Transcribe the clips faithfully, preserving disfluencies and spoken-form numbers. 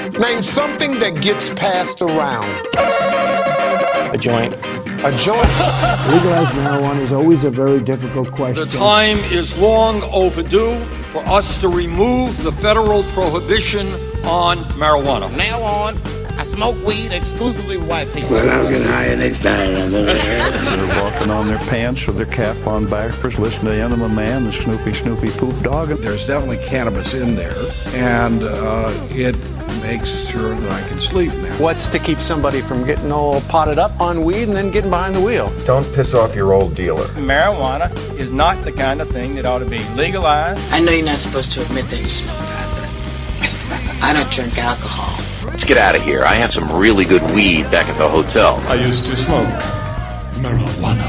Name something that gets passed around. A joint. A joint. Legalized marijuana is always a very difficult question. The time is long overdue for us to remove the federal prohibition on marijuana. From now on, I smoke weed exclusively with white people. Well, I'll get higher next time. They're walking on their pants with their cap on backwards, listening to Enema Man, the Snoopy Snoopy Poop Dog. There's definitely cannabis in there, and uh, it makes sure that I can sleep now. What's to keep somebody from getting all potted up on weed and then getting behind the wheel? Don't piss off your old dealer. Marijuana is not the kind of thing that ought to be legalized. I know you're not supposed to admit that you smoke pot, but I don't drink alcohol. Let's get out of here. I have some really good weed back at the hotel. I used to smoke marijuana.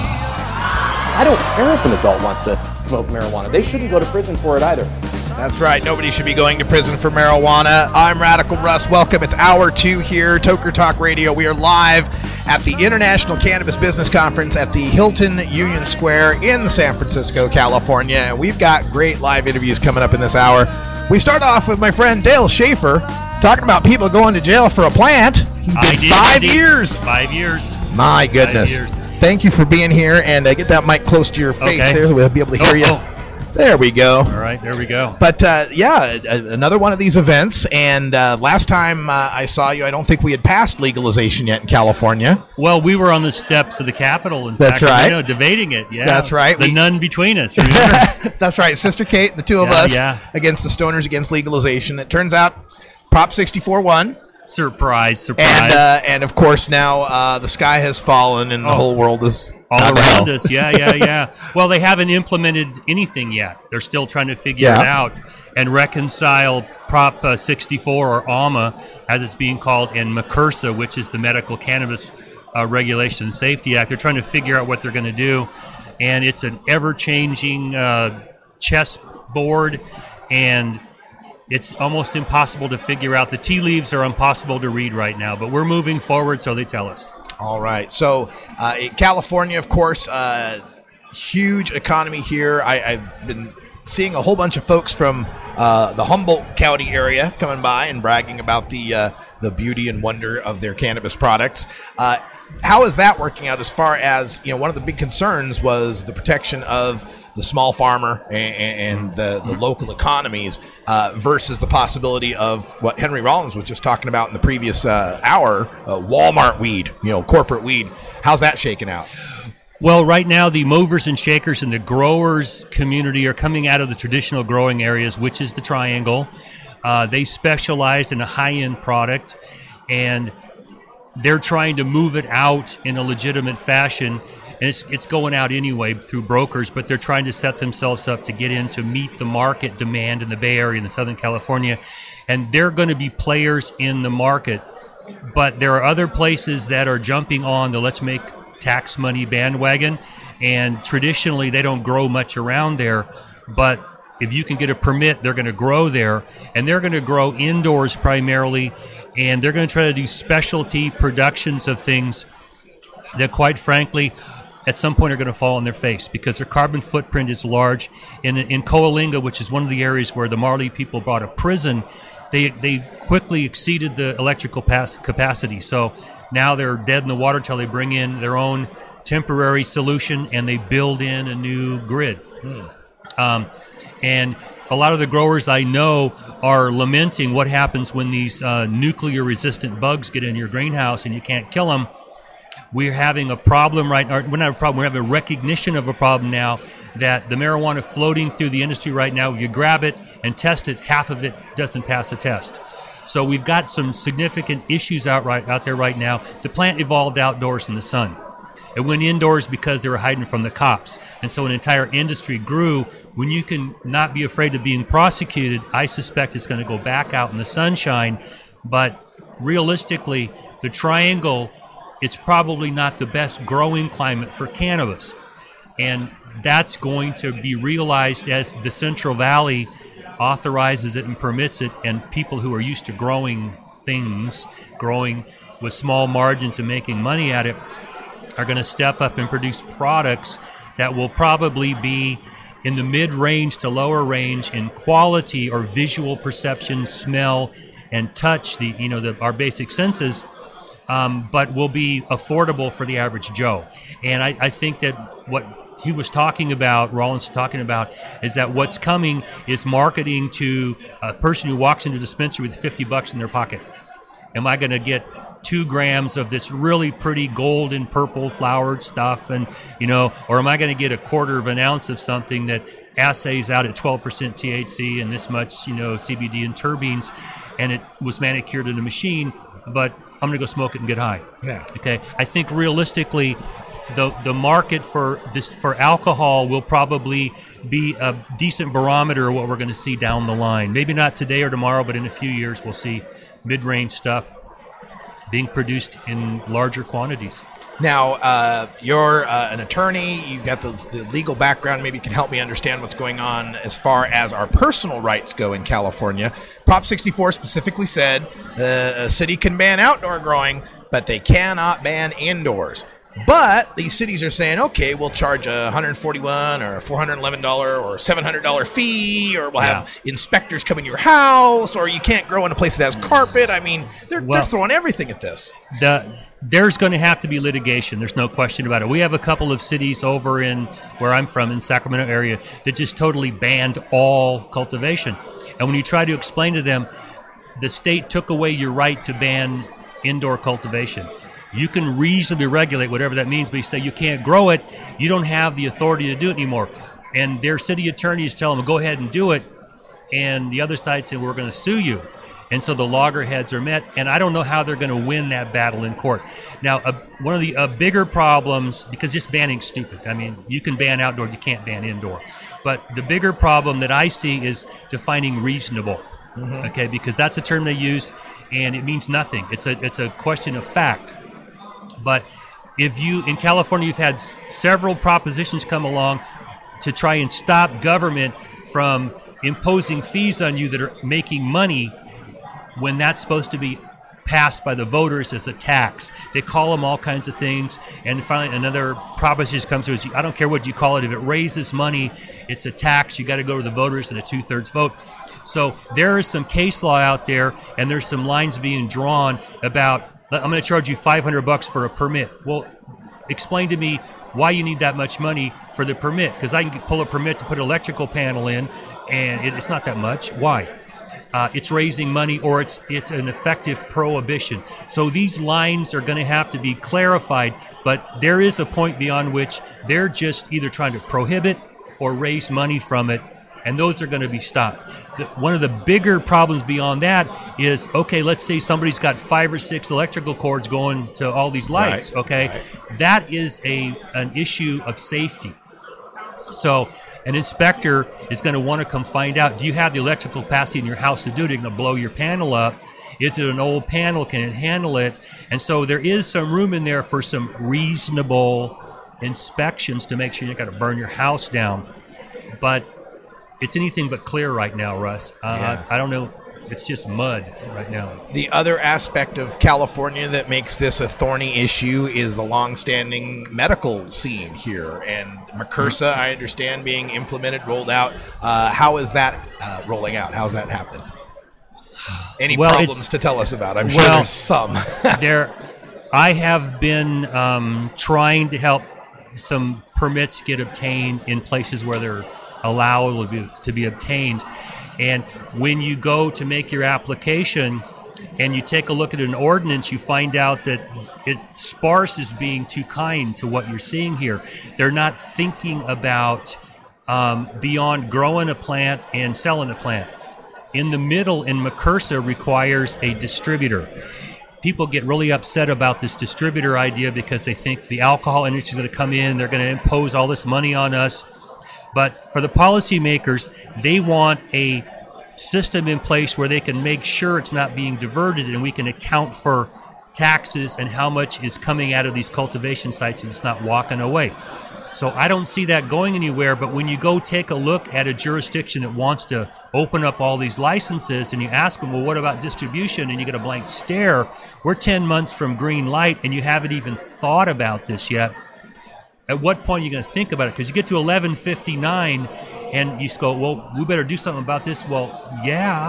I don't care if an adult wants to smoke marijuana. They shouldn't go to prison for it either. That's right. Nobody should be going to prison for marijuana. I'm Radical Russ. Welcome. It's hour two here, Toker Talk Radio. We are live at the International Cannabis Business Conference at the Hilton Union Square in San Francisco, California. We've got great live interviews coming up in this hour. We start off with my friend Dale Schaefer talking about people going to jail for a plant. He did, I did five indeed. years. Five years. My goodness. Five years. Thank you for being here, and uh, get that mic close to your face okay. there so we'll be able to hear oh, you. Oh. There we go. All right, there we go. But, uh, yeah, a- another one of these events, and uh, last time uh, I saw you, I don't think we had passed legalization yet in California. Well, we were on the steps of the Capitol in That's Sacramento right. debating it. Yeah, That's right. The we- none between us, remember? That's right. Sister Kate, the two of yeah, us, yeah. against the Stoners against legalization. It turns out Prop sixty-four won. Surprise, surprise. And, uh, and of course, now uh, the sky has fallen and oh. the whole world is all uh, around no. us. Yeah, yeah, yeah. Well, they haven't implemented anything yet. They're still trying to figure Yeah. it out and reconcile Prop uh, sixty-four, or A M A, as it's being called, and MCURSA, which is the Medical Cannabis uh, Regulation and Safety Act. They're trying to figure out what they're going to do, and it's an ever-changing uh, chessboard, and it's almost impossible to figure out. The tea leaves are impossible to read right now, but we're moving forward, so they tell us. All right. So uh, in California, of course, uh, huge economy here. I, I've been seeing a whole bunch of folks from uh, the Humboldt County area coming by and bragging about the uh, the beauty and wonder of their cannabis products. Uh, how is that working out as far as, you know, one of the big concerns was the protection of the small farmer and, and the, the local economies uh, versus the possibility of what Henry Rollins was just talking about in the previous uh, hour, uh, Walmart weed, you know, corporate weed. How's that shaking out? Well, right now, the movers and shakers in the growers community are coming out of the traditional growing areas, which is the Triangle. Uh, they specialize in a high-end product, and they're trying to move it out in a legitimate fashion. And it's it's going out anyway through brokers, but they're trying to set themselves up to get in to meet the market demand in the Bay Area and the Southern California. And they're going to be players in the market. But there are other places that are jumping on the let's make tax money bandwagon. And traditionally, they don't grow much around there. But if you can get a permit, they're going to grow there. And they're going to grow indoors primarily. And they're going to try to do specialty productions of things that, quite frankly, at some point are going to fall on their face because their carbon footprint is large. In in Coalinga, which is one of the areas where the Marley people brought a prison, they they quickly exceeded the electrical pass capacity. So now they're dead in the water till they bring in their own temporary solution and they build in a new grid. Hmm. Um, and a lot of the growers I know are lamenting what happens when these uh, nuclear-resistant bugs get in your greenhouse and you can't kill them. We're having a problem right now. We're not a problem. We're having a recognition of a problem now that the marijuana floating through the industry right now, you grab it and test it, half of it doesn't pass a test. So we've got some significant issues out right out there right now. The plant evolved outdoors in the sun. It went indoors because they were hiding from the cops. And so an entire industry grew. When you can not be afraid of being prosecuted, I suspect it's going to go back out in the sunshine. But realistically, the Triangle, it's probably not the best growing climate for cannabis. And that's going to be realized as the Central Valley authorizes it and permits it, and people who are used to growing things, growing with small margins and making money at it, are going to step up and produce products that will probably be in the mid-range to lower range in quality or visual perception, smell, and touch the you know the our basic senses, um, but will be affordable for the average Joe. And I, I think that what he was talking about, Rollins was talking about, is that what's coming is marketing to a person who walks into a dispensary with fifty bucks in their pocket. Am I going to get two grams of this really pretty golden purple flowered stuff, and you know, or am I going to get a quarter of an ounce of something that assays out at twelve percent T H C and this much, you know, C B D and terpenes, and it was manicured in a machine, but I'm going to go smoke it and get high. Yeah. Okay. I think realistically, the the market for this for alcohol will probably be a decent barometer of what we're going to see down the line. Maybe not today or tomorrow, but in a few years we'll see mid-range stuff being produced in larger quantities. Now, uh, you're uh, an attorney. You've got the, the legal background. Maybe you can help me understand what's going on as far as our personal rights go in California. Prop sixty-four specifically said the uh, city can ban outdoor growing, but they cannot ban indoors. But these cities are saying, okay, we'll charge a one hundred forty-one dollars or a four hundred eleven dollars or seven hundred dollars fee, or we'll have yeah. inspectors come in your house, or you can't grow in a place that has carpet. I mean, they're, well, they're throwing everything at this. The, there's going to have to be litigation. There's no question about it. We have a couple of cities over in where I'm from, in Sacramento area, that just totally banned all cultivation. And when you try to explain to them, the state took away your right to ban indoor cultivation. You can reasonably regulate whatever that means, but you say you can't grow it, you don't have the authority to do it anymore. And their city attorneys tell them, go ahead and do it. And the other side said, we're going to sue you. And so the loggerheads are met, and I don't know how they're going to win that battle in court. Now, uh, one of the uh, bigger problems, because just banning's stupid. I mean, you can ban outdoor, you can't ban indoor. But the bigger problem that I see is defining reasonable. Mm-hmm. Okay, because that's a term they use, and it means nothing. It's a it's a question of fact. But if you, in California, you've had s- several propositions come along to try and stop government from imposing fees on you that are making money when that's supposed to be passed by the voters as a tax. They call them all kinds of things. And finally, another proposition comes through. I don't care what you call it. If it raises money, it's a tax. You got to go to the voters in a two-thirds vote. So there is some case law out there, and there's some lines being drawn about, I'm going to charge you five hundred bucks for a permit. Well, explain to me why you need that much money for the permit, because I can pull a permit to put an electrical panel in, and it, it's not that much. Why? Uh, it's raising money, or it's it's an effective prohibition. So these lines are going to have to be clarified, but there is a point beyond which they're just either trying to prohibit or raise money from it, and those are going to be stopped. The, one of the bigger problems beyond that is, okay, let's say somebody's got five or six electrical cords going to all these lights, right, okay? Right. That is a an issue of safety. So an inspector is going to want to come find out, do you have the electrical capacity in your house to do it? Are you going to blow your panel up? Is it an old panel? Can it handle it? And so there is some room in there for some reasonable inspections to make sure you're not going to burn your house down. But it's anything but clear right now, Russ. Uh, yeah. I, I don't know. It's just mud right now. The other aspect of California that makes this a thorny issue is the longstanding medical scene here. And MRCRSA, mm-hmm. I understand, being implemented, rolled out. Uh, how is that uh, rolling out? How's that happening? Any well, problems to tell us about? I'm sure well, there's some. there, I have been um, trying to help some permits get obtained in places where they're allowed to be, to be obtained. And when you go to make your application and you take a look at an ordinance, you find out that it sparse is being too kind to what you're seeing here. They're not thinking about um, beyond growing a plant and selling a plant. In the middle, in MRCRSA, requires a distributor. People get really upset about this distributor idea because they think the alcohol industry is going to come in, they're going to impose all this money on us. But for the policymakers, they want a system in place where they can make sure it's not being diverted, and we can account for taxes and how much is coming out of these cultivation sites and it's not walking away. So I don't see that going anywhere, but when you go take a look at a jurisdiction that wants to open up all these licenses and you ask them, well, what about distribution? And you get a blank stare. We're ten months from green light and you haven't even thought about this yet. At what point are you going to think about it? Because you get to eleven fifty-nine and you just go, well, we better do something about this. Well, yeah,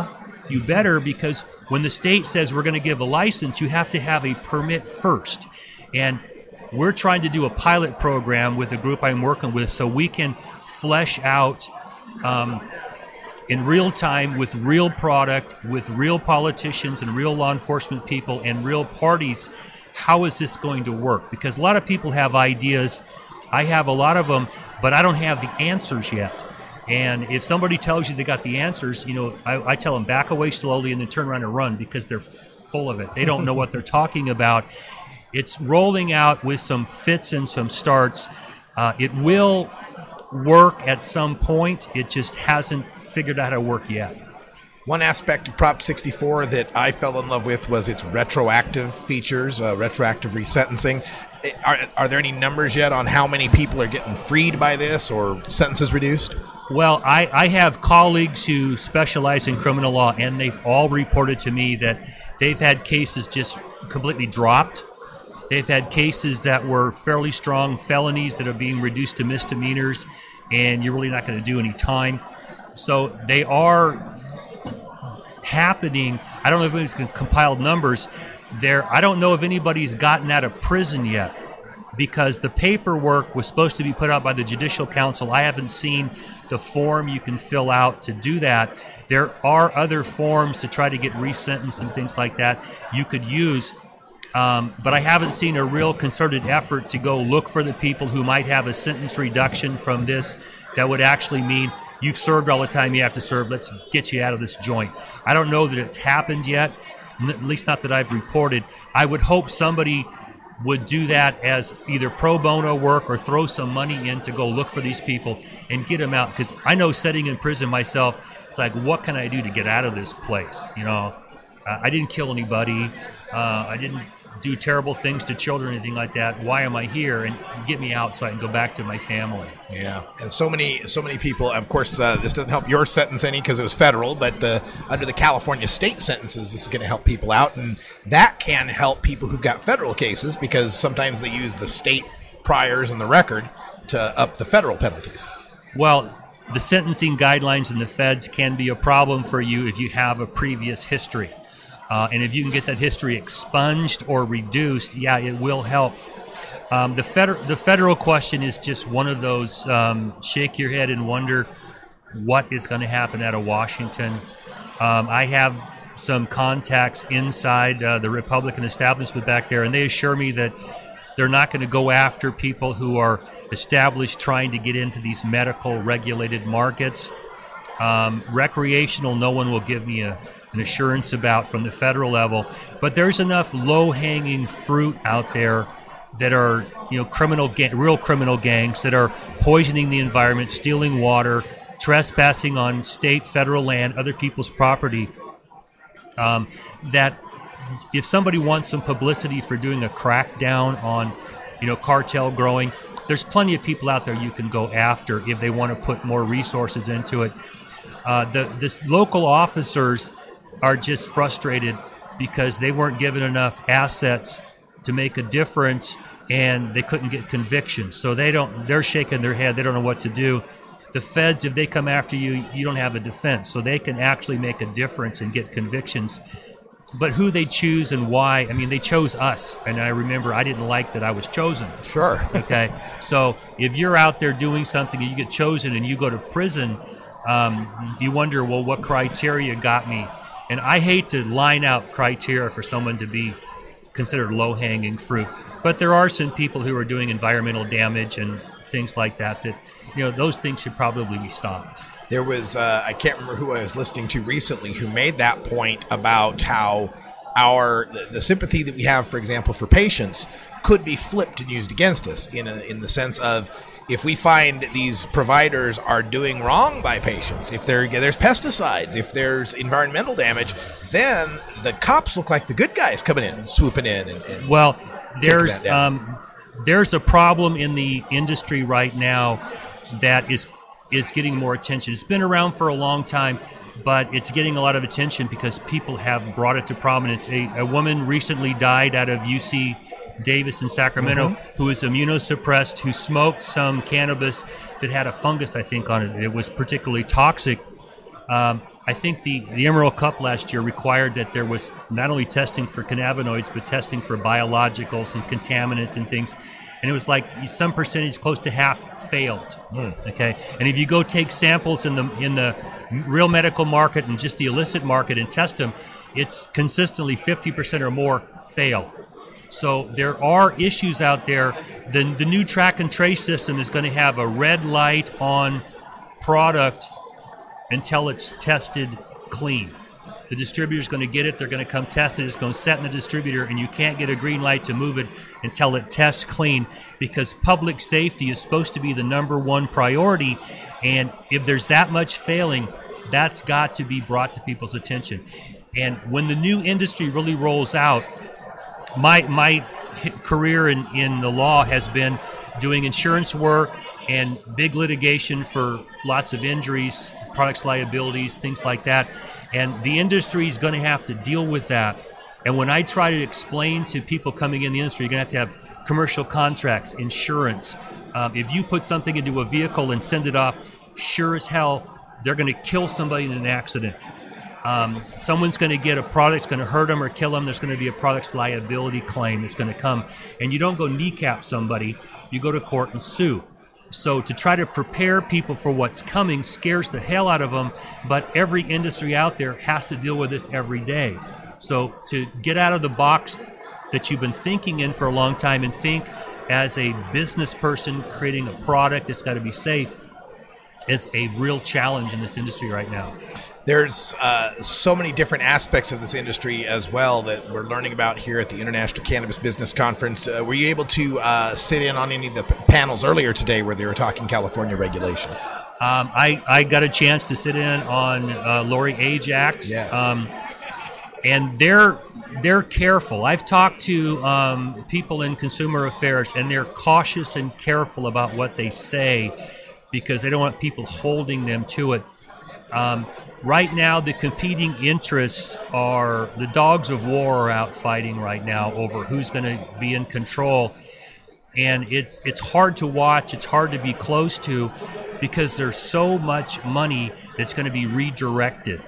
you better, because when the state says we're going to give a license, you have to have a permit first. And we're trying to do a pilot program with a group I'm working with so we can flesh out um, in real time with real product, with real politicians and real law enforcement people and real parties, how is this going to work? Because a lot of people have ideas. I have a lot of them, but I don't have the answers yet. And if somebody tells you they got the answers, you know, I, I tell them back away slowly and then turn around and run, because they're full of it. They don't know what they're talking about. It's rolling out with some fits and some starts. Uh, it will work at some point. It just hasn't figured out how to work yet. One aspect of Prop sixty-four that I fell in love with was its retroactive features, uh, retroactive resentencing. Are, are there any numbers yet on how many people are getting freed by this or sentences reduced? Well, I, I have colleagues who specialize in criminal law, and they've all reported to me that they've had cases just completely dropped. They've had cases that were fairly strong felonies that are being reduced to misdemeanors, and you're really not going to do any time. So they are happening. I don't know if anybody's compiled numbers there. I don't know if anybody's gotten out of prison yet, because the paperwork was supposed to be put out by the Judicial Council. I haven't seen the form you can fill out to do that. There are other forms to try to get resentenced and things like that you could use. Um, but I haven't seen a real concerted effort to go look for the people who might have a sentence reduction from this that would actually mean you've served all the time you have to serve, let's get you out of this joint. I don't know that it's happened yet, at least not that I've reported. I would hope somebody would do that as either pro bono work or throw some money in to go look for these people and get them out. Because I know sitting in prison myself, it's like, what can I do to get out of this place? You know, uh, I didn't kill anybody. Uh, I didn't do terrible things to children or anything like that. Why am I here? And get me out so I can go back to my family. Yeah, and so many so many people, of course, uh, this doesn't help your sentence any because it was federal, but uh, under the California state sentences, this is going to help people out, and that can help people who've got federal cases because sometimes they use the state priors and the record to up the federal penalties. Well, the sentencing guidelines in the feds can be a problem for you if you have a previous history. Uh, and if you can get that history expunged or reduced, yeah, it will help. Um, the, feder- the federal question is just one of those um, shake your head and wonder what is going to happen out of Washington. Um, I have some contacts inside uh, the Republican establishment back there, and they assure me that they're not going to go after people who are established trying to get into these medical regulated markets. Um, recreational, no one will give me a an assurance about from the federal level, but there's enough low-hanging fruit out there that are, you know, criminal, ga- real criminal gangs that are poisoning the environment, stealing water, trespassing on state, federal land, other people's property. Um, that if somebody wants some publicity for doing a crackdown on, you know, cartel growing, there's plenty of people out there you can go after if they want to put more resources into it. Uh, the this local officers are just frustrated because they weren't given enough assets to make a difference, and they couldn't get convictions. So they don't. They're shaking their head. They don't know what to do. The feds, if they come after you, you don't have a defense, so they can actually make a difference and get convictions. But who they choose and why? I mean, they chose us, and I remember I didn't like that I was chosen. Sure. Okay. So if you're out there doing something and you get chosen and you go to prison, um, you wonder, well, what criteria got me? And I hate to line out criteria for someone to be considered low-hanging fruit. But there are some people who are doing environmental damage and things like that that, you know, those things should probably be stopped. There was, uh, I can't remember who I was listening to recently who made that point about how our the, the sympathy that we have, for example, for patients could be flipped and used against us in a, in the sense of, if we find these providers are doing wrong by patients, if there, there's pesticides, if there's environmental damage, then the cops look like the good guys coming in, swooping in. And, and well, there's um, there's a problem in the industry right now that is is getting more attention. It's been around for a long time, but it's getting a lot of attention because people have brought it to prominence. A, a woman recently died out of U C Davis in Sacramento, mm-hmm. who is immunosuppressed, who smoked some cannabis that had a fungus, I think, on it. It was particularly toxic. Um, I think the, the Emerald Cup last year required that there was not only testing for cannabinoids, but testing for biologicals and contaminants and things. And it was like some percentage, close to half, failed. Mm. Okay, and if you go take samples in the in the real medical market and just the illicit market and test them, it's consistently fifty percent or more fail. So there are issues out there. The the new track and trace system is going to have a red light on product until it's tested clean. The distributor's going to get it, they're going to come test it, it's going to set in the distributor, and you can't get a green light to move it until it tests clean, because public safety is supposed to be the number one priority, and if there's that much failing, that's got to be brought to people's attention. And when the new industry really rolls out, my my career in, in the law has been doing insurance work and big litigation for lots of injuries, products liabilities, things like that. And the industry is going to have to deal with that. And when I try to explain to people coming in the industry, you're going to have to have commercial contracts, insurance. Um, if you put something into a vehicle and send it off, sure as hell, they're going to kill somebody in an accident. Um, someone's going to get a product that's going to hurt them or kill them. There's going to be a product's liability claim that's going to come. And you don't go kneecap somebody. You go to court and sue. So to try to prepare people for what's coming scares the hell out of them, but every industry out there has to deal with this every day. So to get out of the box that you've been thinking in for a long time and think as a business person creating a product that's got to be safe is a real challenge in this industry right now. There's uh, so many different aspects of this industry as well that we're learning about here at the International Cannabis Business Conference. Uh, were you able to uh, sit in on any of the p- panels earlier today where they were talking California regulation? Um, I, I got a chance to sit in on uh, Lori Ajax. Yes. Um, and they're they're careful. I've talked to um, people in consumer affairs, and they're cautious and careful about what they say because they don't want people holding them to it. Um, right now, the competing interests are the dogs of war are out fighting right now over who's going to be in control. And it's it's hard to watch. It's hard to be close to because there's so much money that's going to be redirected.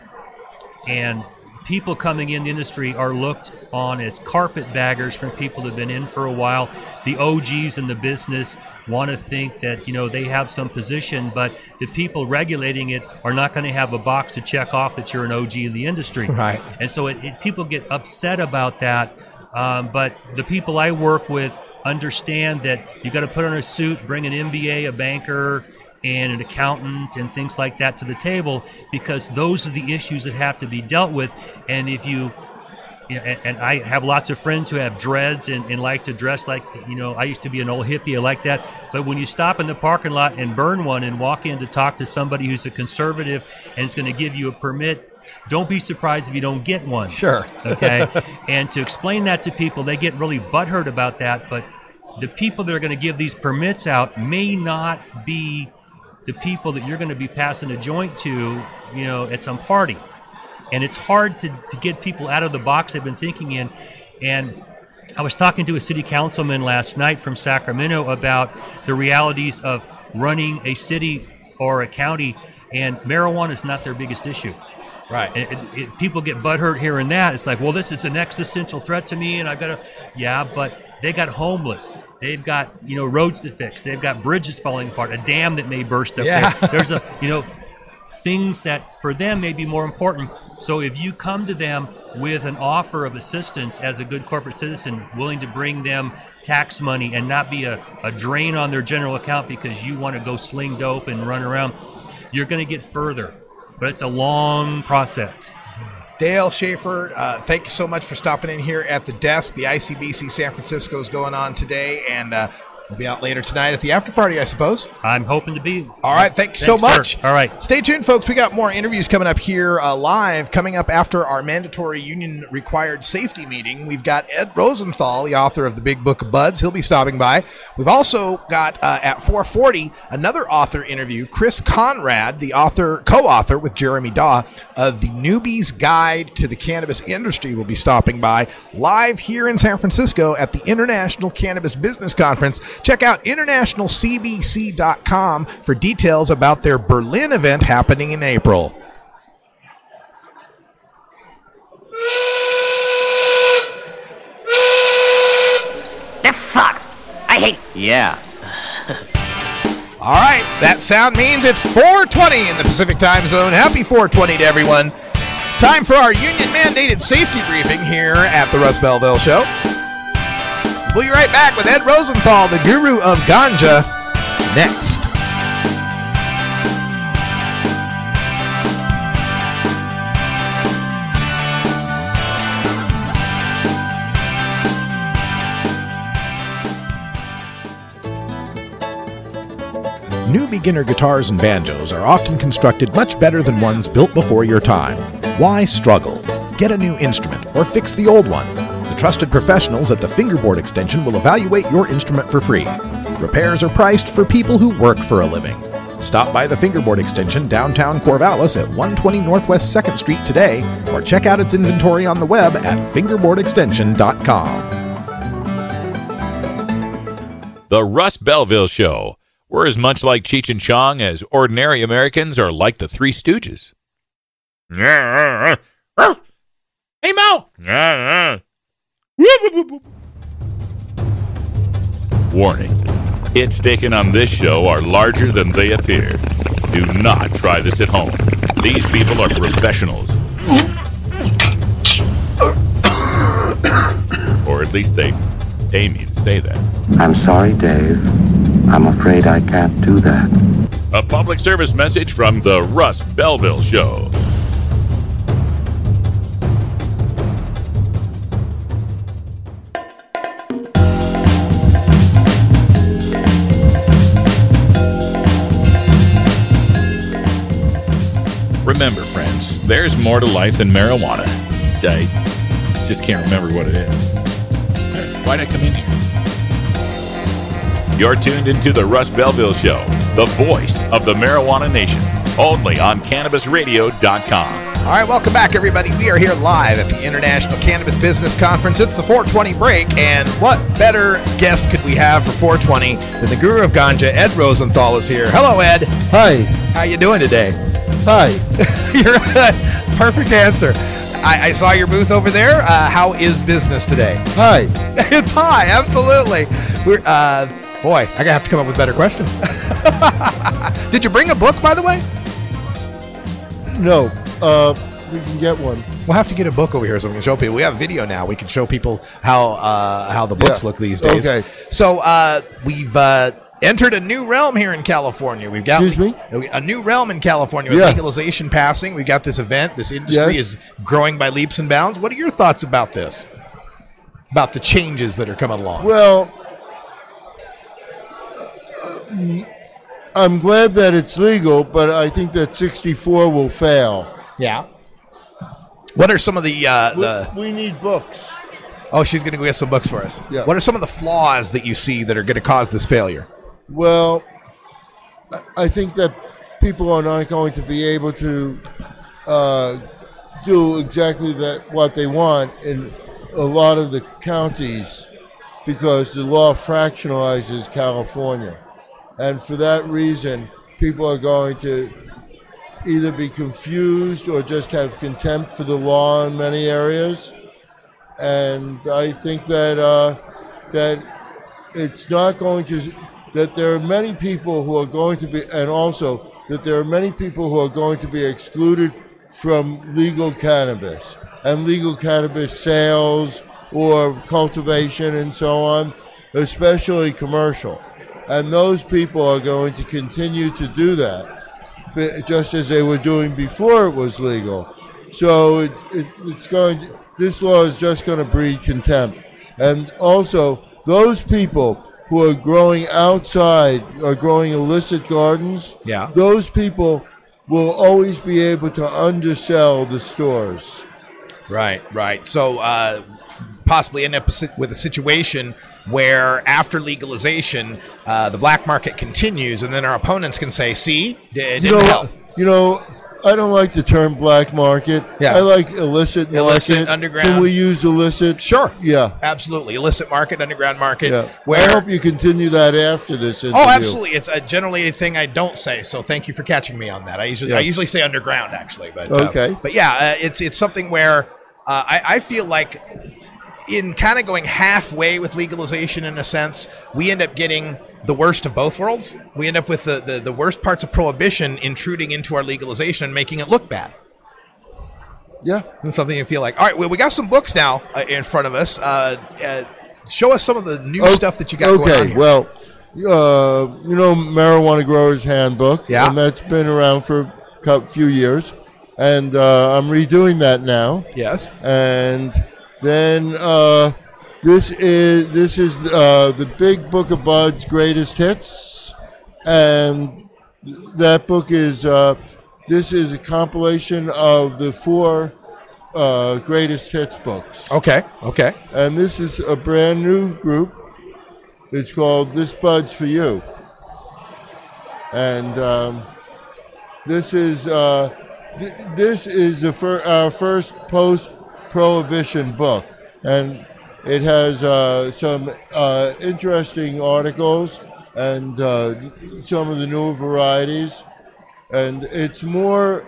And people coming in the industry are looked on as carpetbaggers from people that have been in for a while. The O Gs in the business want to think that, you know, they have some position, but the people regulating it are not going to have a box to check off that you're an O G in the industry. Right. And so it, it, people get upset about that. Um, but the people I work with understand that you got to put on a suit, bring an M B A, a banker, and an accountant and things like that to the table, because those are the issues that have to be dealt with. And if you, you know, and, and I have lots of friends who have dreads and, and like to dress like, you know, I used to be an old hippie, I like that. But when you stop in the parking lot and burn one and walk in to talk to somebody who's a conservative and is going to give you a permit, don't be surprised if you don't get one. Sure. Okay. And to explain that to people, they get really butthurt about that. But the people that are going to give these permits out may not be the people that you're going to be passing a joint to, you know, at some party. And it's hard to, to get people out of the box they've been thinking in. And I was talking to a city councilman last night from Sacramento about the realities of running a city or a county, and marijuana is not their biggest issue. Right. And it, it, people get butthurt here and that. It's like, well, this is an existential threat to me, and I got to, yeah, but they got homeless. They've got, you know, roads to fix. They've got bridges falling apart, a dam that may burst up yeah. there. There's a, you know, things that for them may be more important. So if you come to them with an offer of assistance as a good corporate citizen, willing to bring them tax money and not be a, a drain on their general account because you want to go sling dope and run around, you're going to get further. But it's a long process. Dale Schaefer, uh, thank you so much for stopping in here at the desk. The I C B C San Francisco is going on today, and uh, we'll be out later tonight at the after party, I suppose. I'm hoping to be. All right, thank you Thanks, so much. Sir. All right. Stay tuned, folks. We got more interviews coming up here uh, live, coming up after our mandatory union-required safety meeting. We've got Ed Rosenthal, the author of the Big Book of Buds. He'll be stopping by. We've also got, uh, at four forty, another author interview. Chris Conrad, the author, co-author with Jeremy Daw of The Newbie's Guide to the Cannabis Industry, will be stopping by live here in San Francisco at the International Cannabis Business Conference. Check out international c b c dot com for details about their Berlin event happening in April. I hate. Yeah. All right, that sound means it's four twenty in the Pacific Time Zone. Happy four twenty to everyone. Time for our union-mandated safety briefing here at the Russ Belville Show. We'll be right back with Ed Rosenthal, the guru of ganja, next. New beginner guitars and banjos are often constructed much better than ones built before your time. Why struggle? Get a new instrument or fix the old one. The trusted professionals at the Fingerboard Extension will evaluate your instrument for free. Repairs are priced for people who work for a living. Stop by the Fingerboard Extension downtown Corvallis at one twenty Northwest second Street today, or check out its inventory on the web at fingerboard extension dot com. The Russ Belville Show. We're as much like Cheech and Chong as ordinary Americans are like the Three Stooges. Hey, Mo! Warning. Hits taken on this show are larger than they appear. Do not try this at home. These people are professionals. Or at least they pay me to say that. I'm sorry, Dave. I'm afraid I can't do that. A public service message from the Russ Belville Show. Remember, friends, there's more to life than marijuana. I just can't remember what it is. Why'd I come in here? You're tuned into the Russ Belville Show, the voice of the marijuana nation, only on cannabis radio dot com. All right, welcome back, everybody. We are here live at the International Cannabis Business Conference. It's the four twenty break, and what better guest could we have for four twenty than the guru of ganja, Ed Rosenthal, is here. Hello, Ed. Hi. How you doing today? Hi. You're a perfect answer. I, I saw your booth over there. Uh, how is business today? Hi. It's hi, absolutely. We're uh, boy, I gotta have to come up with better questions. Did you bring a book, by the way? No. Uh, we can get one. We'll have to get a book over here so we can show people. We have video now. We can show people how uh, how the books yeah. look these days. Okay. So uh, we've uh, entered a new realm here in California. We've got Excuse le- a new realm in California with yeah. legalization passing. We've got this event. This industry yes. is growing by leaps and bounds. What are your thoughts about this? About the changes that are coming along? Well, uh, I'm glad that it's legal, but I think that sixty-four will fail. Yeah. What are some of the uh, we, the? We need books. Oh, she's going to go get some books for us. Yeah. What are some of the flaws that you see that are going to cause this failure? Well, I think that people are not going to be able to uh, do exactly that what they want in a lot of the counties because the law fractionalizes California. And for that reason, people are going to either be confused or just have contempt for the law in many areas. And I think that uh, that it's not going to, that there are many people who are going to be, and also that there are many people who are going to be excluded from legal cannabis and legal cannabis sales or cultivation and so on, especially commercial. And those people are going to continue to do that, just as they were doing before it was legal. So it, it, it's going to, this law is just going to breed contempt. And also, those people who are growing outside, are growing illicit gardens, yeah. those people will always be able to undersell the stores. Right, right. So uh, possibly end up with a situation where after legalization, uh, the black market continues, and then our opponents can say, see, it didn't you know, help. You know, I don't like the term black market. Yeah. I like illicit market. Illicit, underground. Can we use illicit? Sure. Yeah. Absolutely. Illicit market, underground market. Yeah. Where... I hope you continue that after this interview. Oh, absolutely. It's a, generally a thing I don't say, so thank you for catching me on that. I usually yeah. I usually say underground, actually. But, okay. Uh, but yeah, uh, it's, it's something where uh, I, I feel like in kind of going halfway with legalization in a sense, we end up getting the worst of both worlds. We end up with the, the, the worst parts of prohibition intruding into our legalization and making it look bad. Yeah. Something you feel like. All right, well, we got some books now uh, in front of us. Uh, uh, show us some of the new oh, stuff that you got okay, going on here. Well, uh, you know, Marijuana Growers Handbook. Yeah. And that's been around for a few years. And uh, I'm redoing that now. Yes. And then uh, this is this is uh, the Big Book of Bud's Greatest Hits. And th- that book is... Uh, This is a compilation of the four uh, greatest hits books. Okay, okay. And this is a brand new group. It's called This Bud's For You. And um, this is uh, th- this is the fir- our first post-prohibition book. And it has uh, some uh, interesting articles and uh, some of the new varieties. And it's more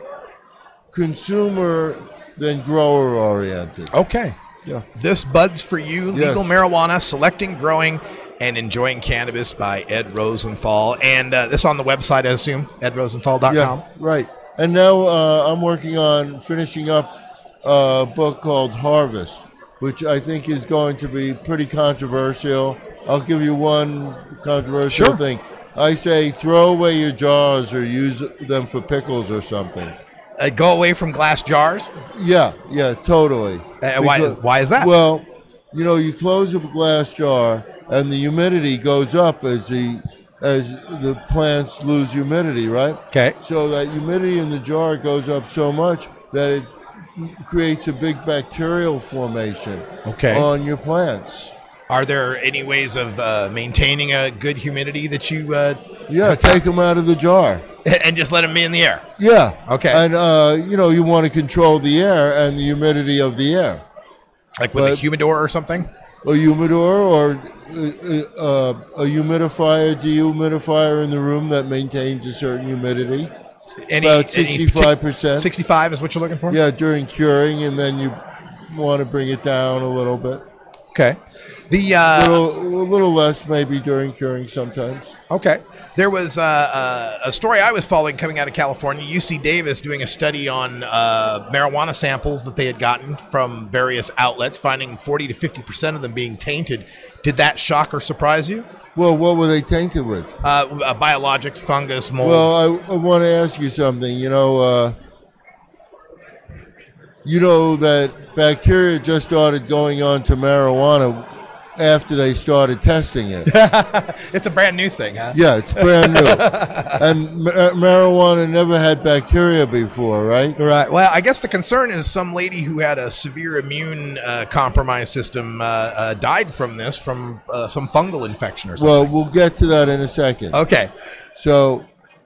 consumer than grower oriented. Okay. Yeah. This Bud's For You, Yes. Legal Marijuana, Selecting, Growing, and Enjoying Cannabis by Ed Rosenthal. And uh, this on the website, I assume, ed rosenthal dot com. Yeah, right. And now uh, I'm working on finishing up a book called Harvest, which I think is going to be pretty controversial. I'll give you one controversial Sure. thing. I say throw away your jars or use them for pickles or something. Uh, go away from glass jars? Yeah, yeah, totally. Uh, why, Because- why is that? Well, you know, you close up a glass jar and the humidity goes up as the as the plants lose humidity, right? Okay. So that humidity in the jar goes up so much that it creates a big bacterial formation Okay. on your plants. Are there any ways of uh, maintaining a good humidity that you... Uh, Yeah, take them out of the jar. and just let them be in the air? Yeah. Okay. And, uh, you know, you want to control the air and the humidity of the air. Like with But- a humidor or something? A humidor or uh, uh, a humidifier, dehumidifier in the room that maintains a certain humidity. Any, About any sixty-five percent. sixty-five is what you're looking for? Yeah, during curing, and then you want to bring it down a little bit. Okay. The uh, little, a little less maybe during curing sometimes. Okay. There was uh, uh, a story I was following coming out of California, U C Davis doing a study on uh, marijuana samples that they had gotten from various outlets, finding forty to fifty percent of them being tainted. Did that shock or surprise you? Well, what were they tainted with? Uh, uh, biologics, fungus, mold. Well, I, I want to ask you something. You know, uh, you know that bacteria just started going on to marijuana after they started testing it. It's a brand new thing, huh? Yeah, it's brand new. And ma- marijuana never had bacteria before, right? Right. Well, I guess the concern is some lady who had a severe immune uh, compromised system uh, uh, died from this, from uh, some fungal infection or something. Well, we'll get to that in a second. Okay. So,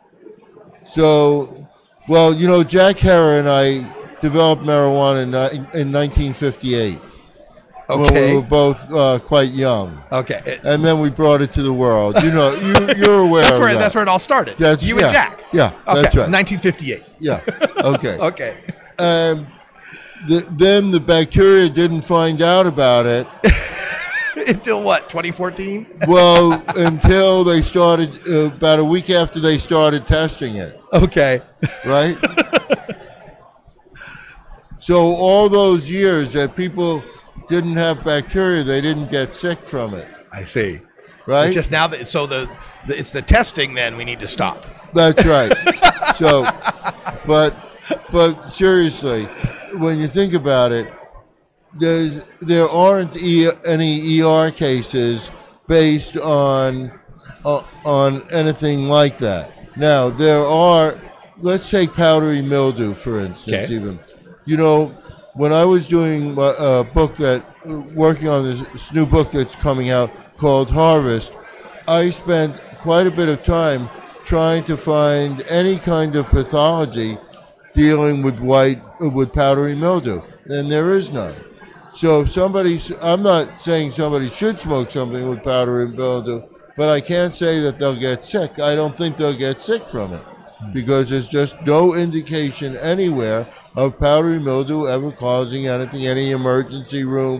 so, well, you know, Jack Herer and I developed marijuana in, ni- in nineteen fifty-eight. Okay. When we were both uh, quite young. Okay. And then we brought it to the world. You know, you, you're aware That's of where that. that's where it all started. That's, you yeah, and Jack. Yeah, Okay. that's right. nineteen fifty-eight. Yeah. Okay. Okay. And the, then the bacteria didn't find out about it. Until what, twenty fourteen? Well, until they started, uh, about a week after they started testing it. Okay. Right? So all those years that people didn't have bacteria, they didn't get sick from it. I see. Right? It's just now that, so the, the it's the testing then we need to stop. That's right. So, but, but seriously, when you think about it, there's, there aren't e, any E R cases based on uh, on anything like that. Now, there are, let's take powdery mildew, for instance, Okay. even. You know, when I was doing a book that, working on this, this new book that's coming out called Harvest, I spent quite a bit of time trying to find any kind of pathology dealing with white, with powdery mildew, and there is none. So if somebody, I'm not saying somebody should smoke something with powdery mildew, but I can't say that they'll get sick. I don't think they'll get sick from it because there's just no indication anywhere of powdery mildew ever causing anything, any emergency room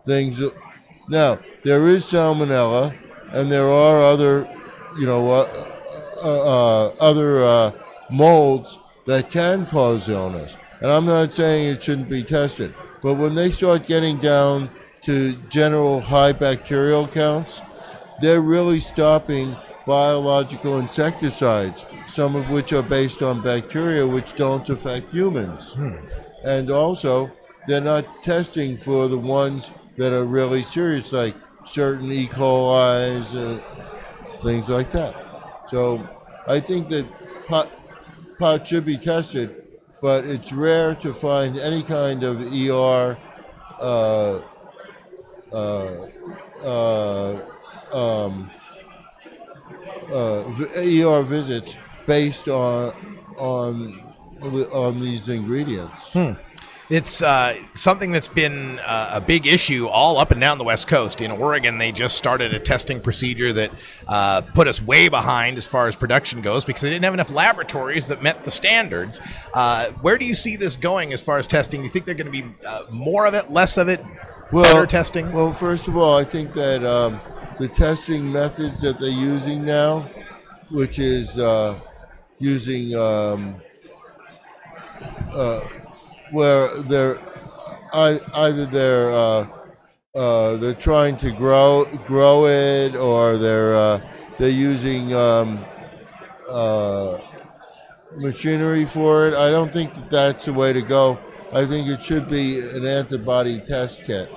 things. Now, there is salmonella, and there are other, you know, uh, uh, other uh, molds that can cause illness. And I'm not saying it shouldn't be tested, but when they start getting down to general high bacterial counts, they're really stopping biological insecticides, some of which are based on bacteria which don't affect humans. Hmm. And also, they're not testing for the ones that are really serious, like certain E. coli's and things like that. So I think that pot, pot should be tested, but it's rare to find any kind of E R uh, uh, uh, um, uh, E R visits based on on on these ingredients. Hmm. It's uh, something that's been uh, a big issue all up and down the West Coast. In Oregon, they just started a testing procedure that uh, put us way behind as far as production goes because they didn't have enough laboratories that met the standards. Uh, where do you see this going as far as testing? Do you think they're going to be uh, more of it, less of it, well, better testing? Well, first of all, I think that um, the testing methods that they're using now, which is uh, using um, uh, where they're either they're uh, uh, they're trying to grow grow it, or they're uh, they're using um, uh, machinery for it. I don't think that that's the way to go. I think it should be an antibody test kit.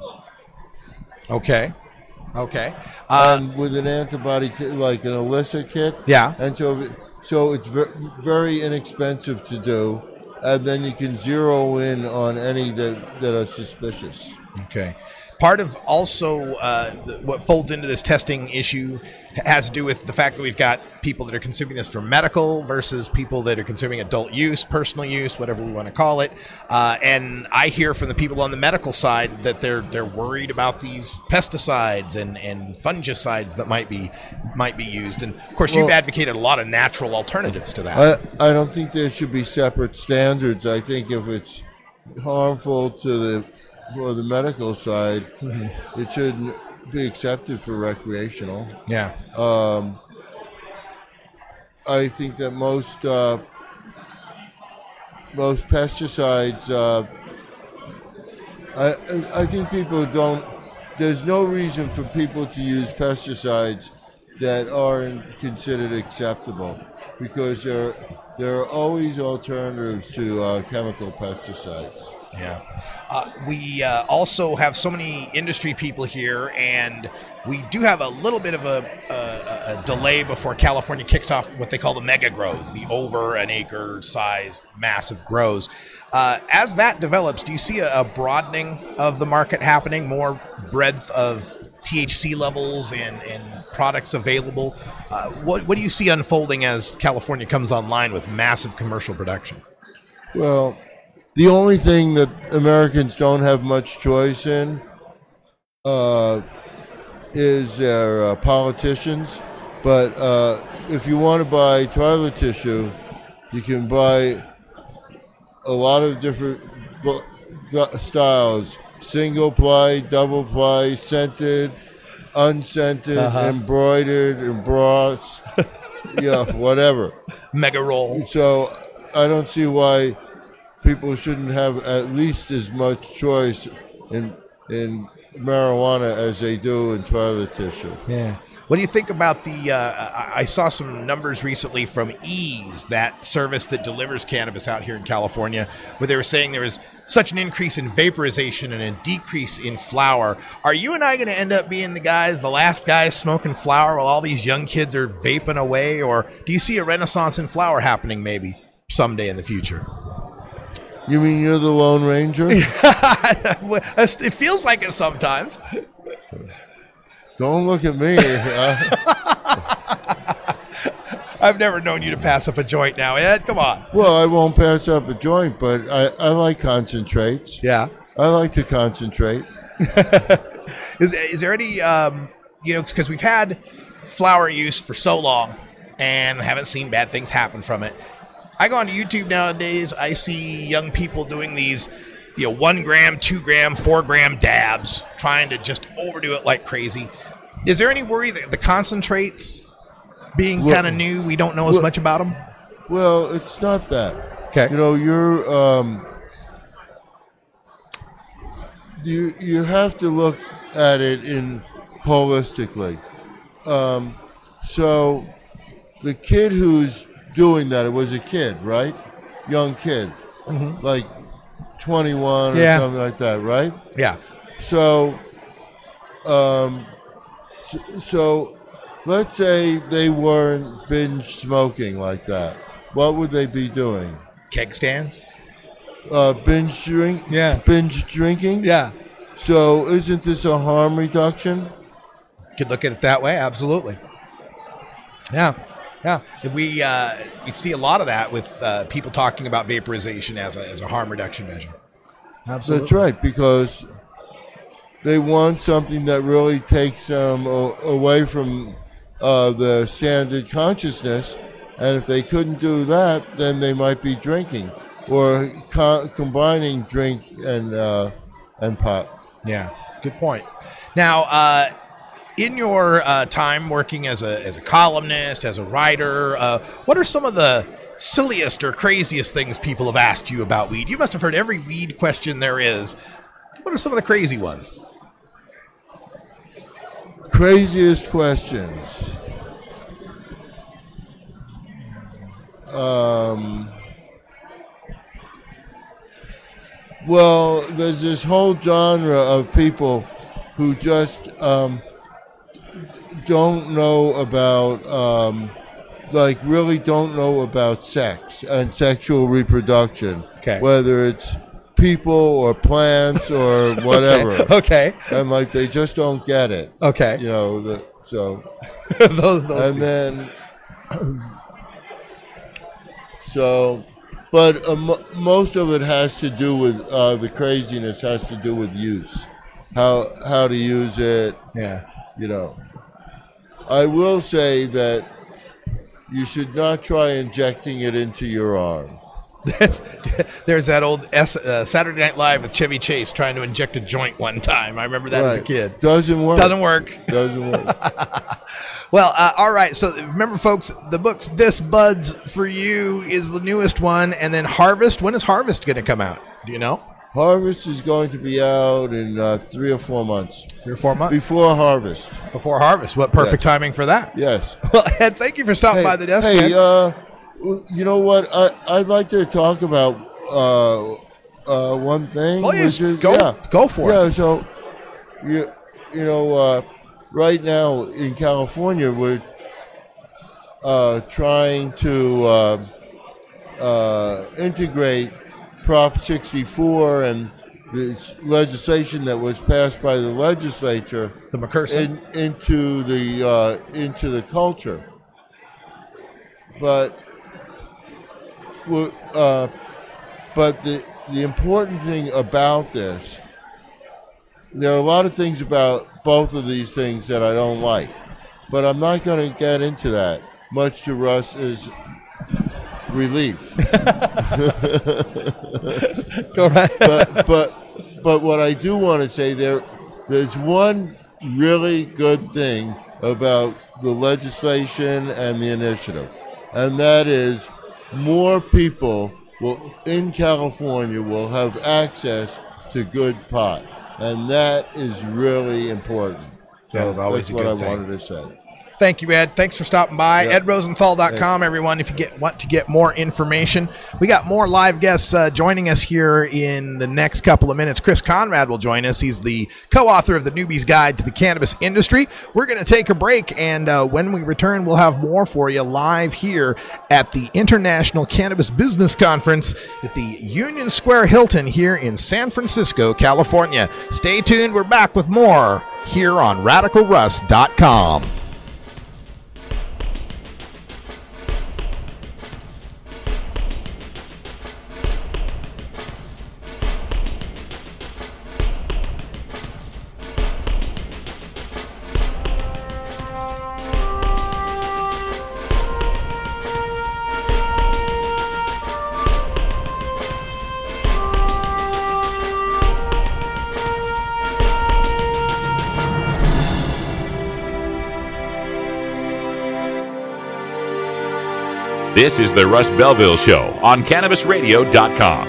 Okay. Okay. Uh, and with an antibody t- like an ELISA kit. Yeah. And so so it's ver- very inexpensive to do. And then you can zero in on any that, that are suspicious. Okay. Part of also uh, the, what folds into this testing issue has to do with the fact that we've got people that are consuming this for medical versus people that are consuming adult use, personal use, whatever we want to call it. Uh, and I hear from the people on the medical side that they're they're worried about these pesticides and, and fungicides that might be might be used. And of course, well, you've advocated a lot of natural alternatives to that. I, I don't think there should be separate standards. I think if it's harmful to the for the medical side, mm-hmm. it shouldn't be accepted for recreational. Yeah. Um, I think that most uh, most pesticides. Uh, I I think people don't. There's no reason for people to use pesticides that aren't considered acceptable, because there there are always alternatives to uh, chemical pesticides. Yeah. Uh, we uh, also have so many industry people here, and we do have a little bit of a, a, a delay before California kicks off what they call the mega grows, the over an acre sized massive grows. Uh, as that develops, do you see a, a broadening of the market happening, more breadth of T H C levels and, and products available? Uh, what, what do you see unfolding as California comes online with massive commercial production? Well, the only thing that Americans don't have much choice in uh, is their uh, politicians. But uh, if you want to buy toilet tissue, you can buy a lot of different styles: single ply, double ply, scented, unscented, uh-huh. embroidered, embossed, you know, whatever. Mega roll. So I don't see why people shouldn't have at least as much choice in in marijuana as they do in toilet tissue. Yeah. What do you think about the, uh, I saw some numbers recently from Ease, that service that delivers cannabis out here in California, where they were saying there was such an increase in vaporization and a decrease in flower. Are you and I going to end up being the guys, the last guys smoking flower while all these young kids are vaping away? Or do you see a renaissance in flower happening maybe someday in the future? You mean you're the Lone Ranger? It feels like it sometimes. Don't look at me. I've never known you to pass up a joint now, Ed. Come on. Well, I won't pass up a joint, but I, I like concentrates. Yeah. I like to concentrate. is, is there any, um, you know, because we've had flower use for so long and haven't seen bad things happen from it. I go onto YouTube nowadays. I see young people doing these you know, one gram, two gram, four gram dabs, trying to just overdo it like crazy. Is there any worry that the concentrates being Well- kind of new, we don't know as well- much about them? Well, it's not that. Okay. You know, you're um, you you have to look at it in holistically. Um, so the kid who's doing that, it was a kid, right? Young kid, Mhm. like twenty-one or Yeah. something like that, right? Yeah. So, um, so, so let's say they weren't binge smoking like that. What would they be doing? Keg stands? Uh, binge drink? Yeah. Binge drinking? Yeah. So isn't this a harm reduction? Could look at it that way, absolutely. Yeah, yeah. We uh, we see a lot of that with uh, people talking about vaporization as a as a harm reduction measure. Absolutely. That's right, because they want something that really takes them a- away from uh, the standard consciousness, and if they couldn't do that, then they might be drinking or co- combining drink and uh, and pot. Yeah, good point. Now, uh, in your uh, time working as a as a columnist, as a writer, uh, what are some of the silliest or craziest things people have asked you about weed? You must have heard every weed question there is. What are some of the crazy ones? Craziest questions. Um, well, there's this whole genre of people who just um, don't know about, um, like, really don't know about sex and sexual reproduction. Okay. Whether it's people or plants or whatever. Okay. Okay. And, like, they just don't get it. Okay. You know, the, so. those, those and then. So, but uh, mo most of it has to do with uh, the craziness has to do with use, how how to use it. Yeah. You know, I will say that you should not try injecting it into your arm. There's that old S- uh, Saturday Night Live with Chevy Chase trying to inject a joint one time. I remember that as a Right. kid. Doesn't work. Doesn't work. Doesn't work. Well, uh, all right. So remember, folks, the book's This Buds for You is the newest one. And then Harvest. When is Harvest going to come out? Do you know? Harvest is going to be out in uh, three or four months. Three or four months? Before Harvest. Before Harvest. What perfect Yes. timing for that. Yes. Well, Ed, thank you for stopping Hey, by the desk, Hey, man. uh, you know what? I, I'd like to talk about uh, uh, one thing. Oh, yes. which is- Go- yeah. go for it. Yeah, so, you, you know, uh, right now in California, we're uh, trying to uh, uh, integrate Prop sixty-four and this legislation that was passed by the legislature The McPherson? in, into the uh, into the culture. But well, uh, but the the important thing about this, there are a lot of things about both of these things that I don't like, but I'm not going to get into that. Much to Russ's relief. Go right. but but but what I do want to say there, there's one really good thing about the legislation and the initiative, and that is more people will in California will have access to good pot, and that is really important. That is always That's a what good I thing. wanted to say. Thank you, Ed. Thanks for stopping by. Yeah. ed rosenthal dot com, everyone, if you get want to get more information. We got more live guests uh, joining us here in the next couple of minutes. Chris Conrad will join us. He's the co-author of The Newbie's Guide to the Cannabis Industry. We're going to take a break, and uh, when we return, we'll have more for you live here at the International Cannabis Business Conference at the Union Square Hilton here in San Francisco, California. Stay tuned. We're back with more here on radical russ dot com. This is the Russ Belville Show on Cannabis Radio dot com.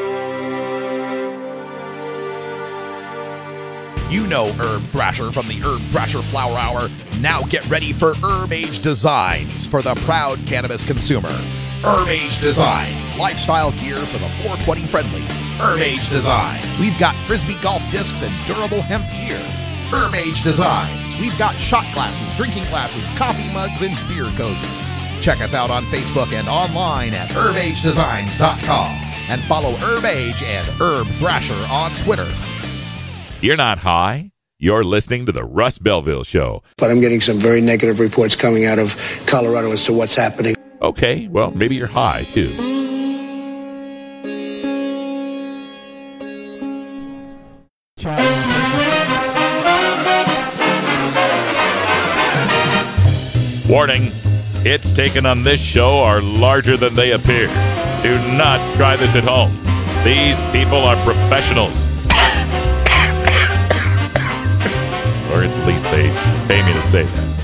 You know Herb Thrasher from the Herb Thrasher Flower Hour. Now get ready for Herb Age Designs for the proud cannabis consumer. Herb Age Designs, lifestyle gear for the four twenty friendly. Herb Age Designs, we've got Frisbee golf discs and durable hemp gear. Herb Age Designs, we've got shot glasses, drinking glasses, coffee mugs, and beer cozies. Check us out on Facebook and online at herb age designs dot com. And follow Herb Age and Herb Thrasher on Twitter. You're not high. You're listening to the Russ Belville Show. But I'm getting some very negative reports coming out of Colorado as to what's happening. Okay, well, maybe you're high, too. Warning, hits taken on this show are larger than they appear. Do not try this at home. These people are professionals. Or at least they pay me to say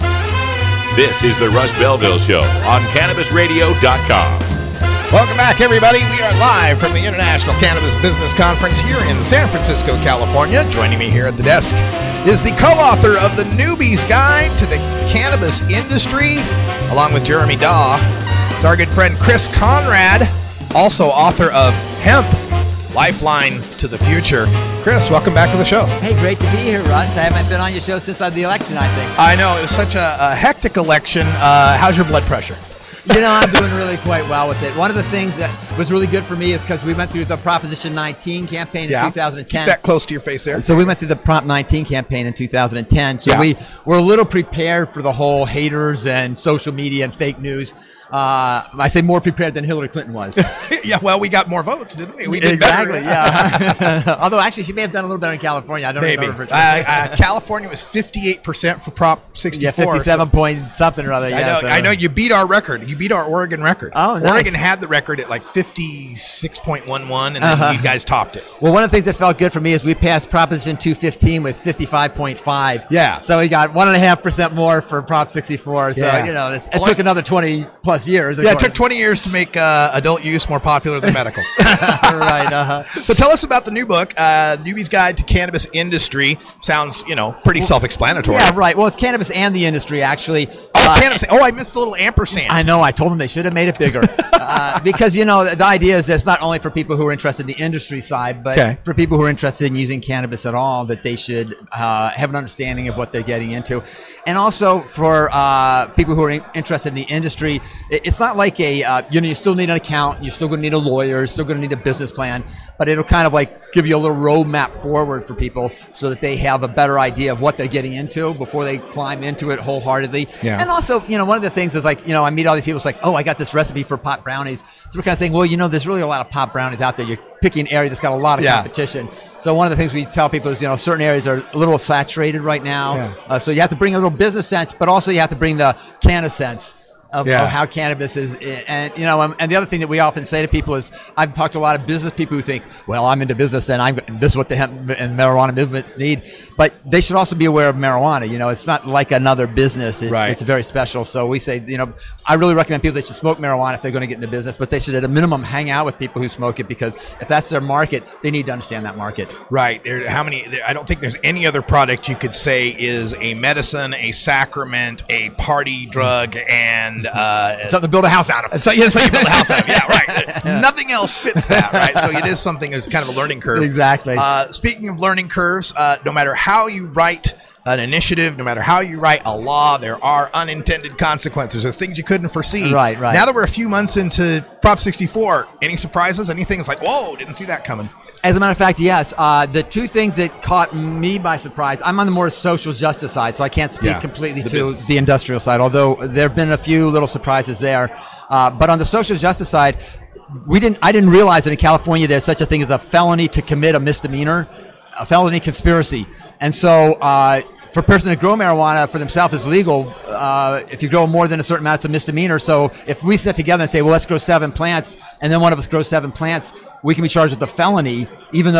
that. This is the Russ Belville Show on Cannabis Radio dot com. Welcome back, everybody. We are live from the International Cannabis Business Conference here in San Francisco, California. Joining me here at the desk is the co-author of the Newbie's Guide to the Cannabis Industry, along with Jeremy Daw. It's our good friend Chris Conrad, also author of Hemp, Lifeline to the Future. Chris, welcome back to the show. Hey, great to be here, Russ. I haven't been on your show since the election, I think. I know. It was such a, a hectic election. Uh, how's your blood pressure? You know, I'm doing really quite well with it. One of the things that was really good for me is because we went through the Proposition nineteen campaign in yeah. two thousand ten. Keep that close to your face there. So we went through the Prop nineteen campaign in two thousand ten. So yeah. we were a little prepared for the whole haters and social media and fake news. Uh, I say more prepared than Hillary Clinton was. Yeah, well, we got more votes, didn't we? We did exactly, better. Yeah. Although, actually, she may have done a little better in California. I don't Maybe. remember. For uh, uh, California was fifty-eight percent for Prop sixty-four. Yeah, fifty-seven so point something or other. Yeah, I know. so. I know. You beat our record. You beat our Oregon record. Oh, nice. Oregon had the record at like fifty-six point one one, and then uh-huh. you guys topped it. Well, one of the things that felt good for me is we passed Proposition two fifteen with fifty-five point five. Yeah. So we got one and a half percent more for Prop sixty-four. So yeah. you know, it, it took another twenty plus years. Yeah, course. It took twenty years to make uh, adult use more popular than medical. Right. Uh-huh. So tell us about the new book, uh, The Newbie's Guide to Cannabis Industry. Sounds, you know, pretty well, self-explanatory. Yeah, right. Well, it's cannabis and the industry, actually. Oh, uh, cannabis. Oh, I missed the little ampersand. I know. I told them they should have made it bigger. uh, because, you know, the idea is that it's not only for people who are interested in the industry side, but okay. for people who are interested in using cannabis at all, that they should uh, have an understanding of what they're getting into. And also for uh, people who are in- interested in the industry, it, it's not like a, uh, you know, you still need an accountant, you're still going to need a lawyer, you're still going to need a business plan, but it'll kind of like give you a little roadmap forward for people so that they have a better idea of what they're getting into before they climb into it wholeheartedly. Yeah. And also, you know, one of the things is like, you know, I meet all these people, it's like, oh, I got this recipe for pot brownies. So we're kind of saying, well, you know, there's really a lot of pot brownies out there. You're picking an area that's got a lot of yeah. competition. So one of the things we tell people is, you know, certain areas are a little saturated right now. Yeah. Uh, so you have to bring a little business sense, but also you have to bring the canna sense. Of, yeah. of how cannabis is, and you know, um, and the other thing that we often say to people is, I've talked to a lot of business people who think, well, I'm into business and I'm this is what the hemp and marijuana movements need, but they should also be aware of marijuana. You know, it's not like another business; it's, right. it's very special. So we say, you know, I really recommend people they should smoke marijuana if they're going to get into business, but they should at a minimum hang out with people who smoke it, because if that's their market, they need to understand that market. Right. There, how many? There, I don't think there's any other product you could say is a medicine, a sacrament, a party drug, and uh, something to build a house out of. It's like, yeah, it's like you build a house out of. Yeah, right. Yeah. Nothing else fits that, right? So it is something that's kind of a learning curve. Exactly. Uh, speaking of learning curves, uh, no matter how you write an initiative, no matter how you write a law, there are unintended consequences. There's things you couldn't foresee. Right, right. Now that we're a few months into Prop sixty-four, any surprises? Anything that's like, whoa, didn't see that coming? As a matter of fact, yes. Uh, the two things that caught me by surprise, I'm on the more social justice side, so I can't speak yeah, completely the to business. the industrial side, although there have been a few little surprises there. Uh, but on the social justice side, we didn't. I didn't realize that in California there's such a thing as a felony to commit a misdemeanor, a felony conspiracy. And so uh, for a person to grow marijuana for themselves is legal. Uh, if you grow more than a certain amount, it's a misdemeanor. So if we sit together and say, well, let's grow seven plants, and then one of us grows seven plants, we can be charged with a felony, even though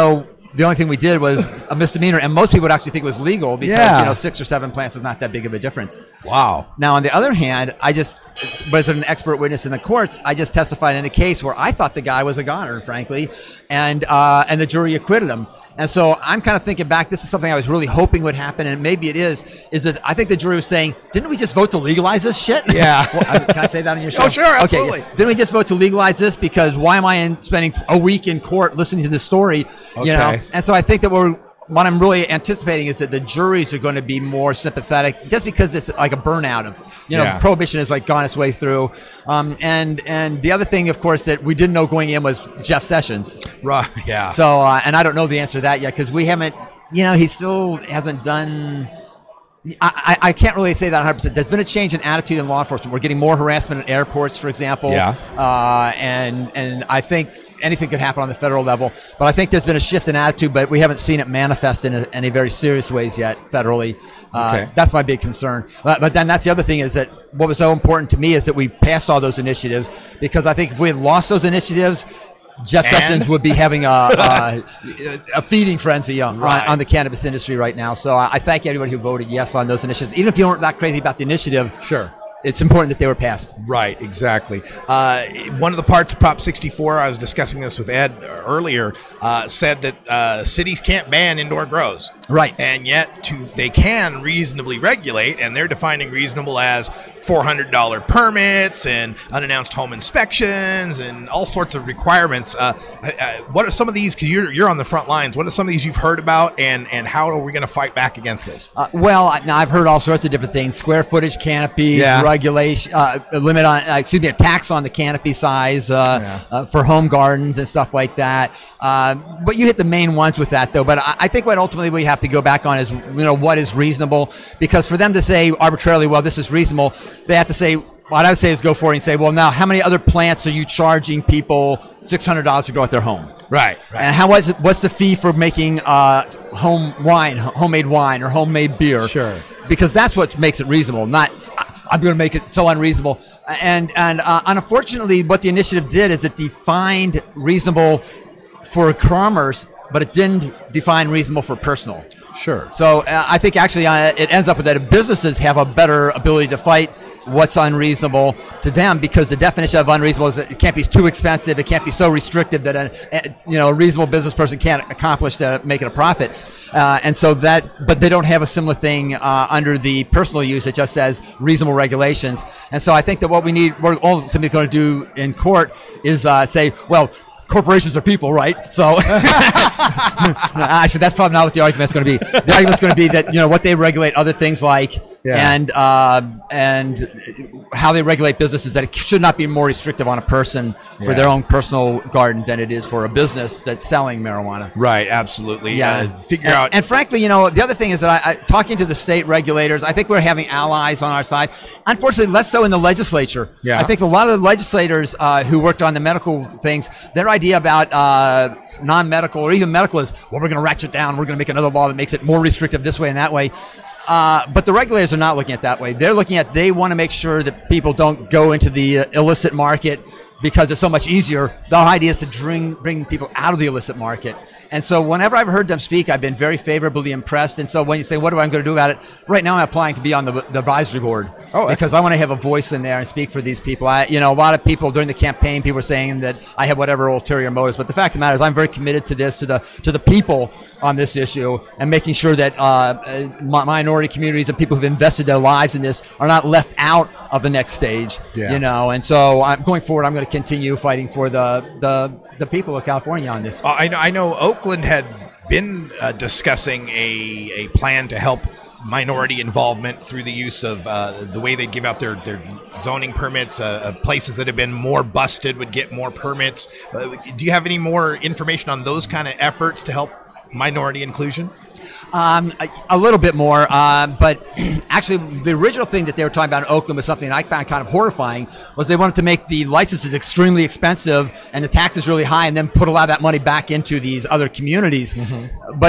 the only thing we did was a misdemeanor, and most people would actually think it was legal because Yeah. you know six or seven plants is not that big of a difference. Wow. Now, on the other hand, I just was an expert witness in the courts. I just testified in a case where I thought the guy was a goner, frankly, and uh, and the jury acquitted him. And so I'm kind of thinking back. This is something I was really hoping would happen, and maybe it is. Is that I think the jury was saying, "Didn't we just vote to legalize this shit?" Yeah. Well, I, can I say that on your show? Oh, sure, absolutely. Okay. Didn't we just vote to legalize this? Because why am I in spending a week in court listening to this story? Okay. You know. And so I think that we're. What I'm really anticipating is that the juries are going to be more sympathetic, just because it's like a burnout of, you know, Yeah. prohibition has like gone its way through. Um, and and the other thing, of course, that we didn't know going in was Jeff Sessions. Right. Yeah. So, uh, and I don't know the answer to that yet because we haven't, you know, he still hasn't done. I, I I can't really say that one hundred percent. There's been a change in attitude in law enforcement. We're getting more harassment at airports, for example. Yeah. Uh, and and I think anything could happen on the federal level, but I think there's been a shift in attitude, but we haven't seen it manifest in a, any very serious ways yet federally. Uh, Okay. That's my big concern. But, but then that's the other thing is that what was so important to me is that we passed all those initiatives, because I think if we had lost those initiatives, Jeff And? Sessions would be having a, a, a feeding frenzy on, Right. on the cannabis industry right now. So I, I thank everybody who voted yes on those initiatives. Even if you weren't that crazy about the initiative, Sure. it's important that they were passed. Right, exactly. Uh, one of the parts of Prop sixty-four, I was discussing this with Ed earlier, uh, said that uh, cities can't ban indoor grows. Right. And yet to they can reasonably regulate, and they're defining reasonable as four hundred dollars permits and unannounced home inspections and all sorts of requirements. Uh, uh, what are some of these, because you're, you're on the front lines, what are some of these you've heard about, and, and how are we going to fight back against this? Uh, well, I- now I've heard all sorts of different things: square footage canopies, Yeah. regulation, uh, a limit on, uh, excuse me, a tax on the canopy size uh, Yeah. uh, for home gardens and stuff like that. Uh, but you hit the main ones with that, though. But I, I think what ultimately we have to go back on is, you know, what is reasonable? Because for them to say arbitrarily, well, this is reasonable, they have to say. What I would say is go for it and say, well, now how many other plants are you charging people six hundred dollars to grow at their home? Right, right. And how was it, what's the fee for making uh, home wine, homemade wine, or homemade beer? Sure. Because that's what makes it reasonable. Not I- I'm going to make it so unreasonable. And and uh, unfortunately, what the initiative did is it defined reasonable for commerce, but it didn't define reasonable for personal. Sure. So uh, I think actually uh, it ends up with that businesses have a better ability to fight what's unreasonable to them, because the definition of unreasonable is that it can't be too expensive, it can't be so restrictive that a, a you know a reasonable business person can't accomplish to make it a profit. Uh, and so that, but they don't have a similar thing uh, under the personal use. It just says reasonable regulations. And so I think that what we need, we're ultimately going to do in court is uh, say, well, corporations are people, right? So actually, that's probably not what the argument's going to be. The argument's going to be that, you know, what they regulate other things like, Yeah. and uh, and how they regulate businesses, that it should not be more restrictive on a person for Yeah. their own personal garden than it is for a business that's selling marijuana. Right, absolutely. Yeah. Uh, figure and, out. And frankly, you know, the other thing is that I, I talking to the state regulators, I think we're having allies on our side. Unfortunately, less so in the legislature. Yeah. I think a lot of the legislators uh, who worked on the medical things, their idea about uh, non-medical or even medical is, well, we're going to ratchet down. We're going to make another law that makes it more restrictive this way and that way. Uh, but the regulators are not looking at that way. They're looking at, they want to make sure that people don't go into the uh, illicit market because it's so much easier. The idea is to bring, bring people out of the illicit market. And so whenever I've heard them speak, I've been very favorably impressed. And so when you say, what am I going to do about it? Right now I'm applying to be on the, the advisory board. Oh, because excellent. I want to have a voice in there and speak for these people. I, you know, a lot of people during the campaign, people were saying that I have whatever ulterior motives. But the fact of the matter is I'm very committed to this, to the to the people on this issue, and making sure that uh, uh, mi- minority communities and people who've invested their lives in this are not left out of the next stage. Yeah. You know, and so I'm going forward. I'm going to continue fighting for the the the people of California on this. Uh, I know, I know Oakland had been uh, discussing a, a plan to help minority involvement through the use of uh, the way they give out their, their zoning permits. Uh, uh, places that have been more busted would get more permits. Uh, do you have any more information on those kind of efforts to help minority inclusion? Um, a, a little bit more, um, but actually the original thing that they were talking about in Oakland was something that I found kind of horrifying, was they wanted to make the licenses extremely expensive and the taxes really high, and then put a lot of that money back into these other communities. Mm-hmm. But the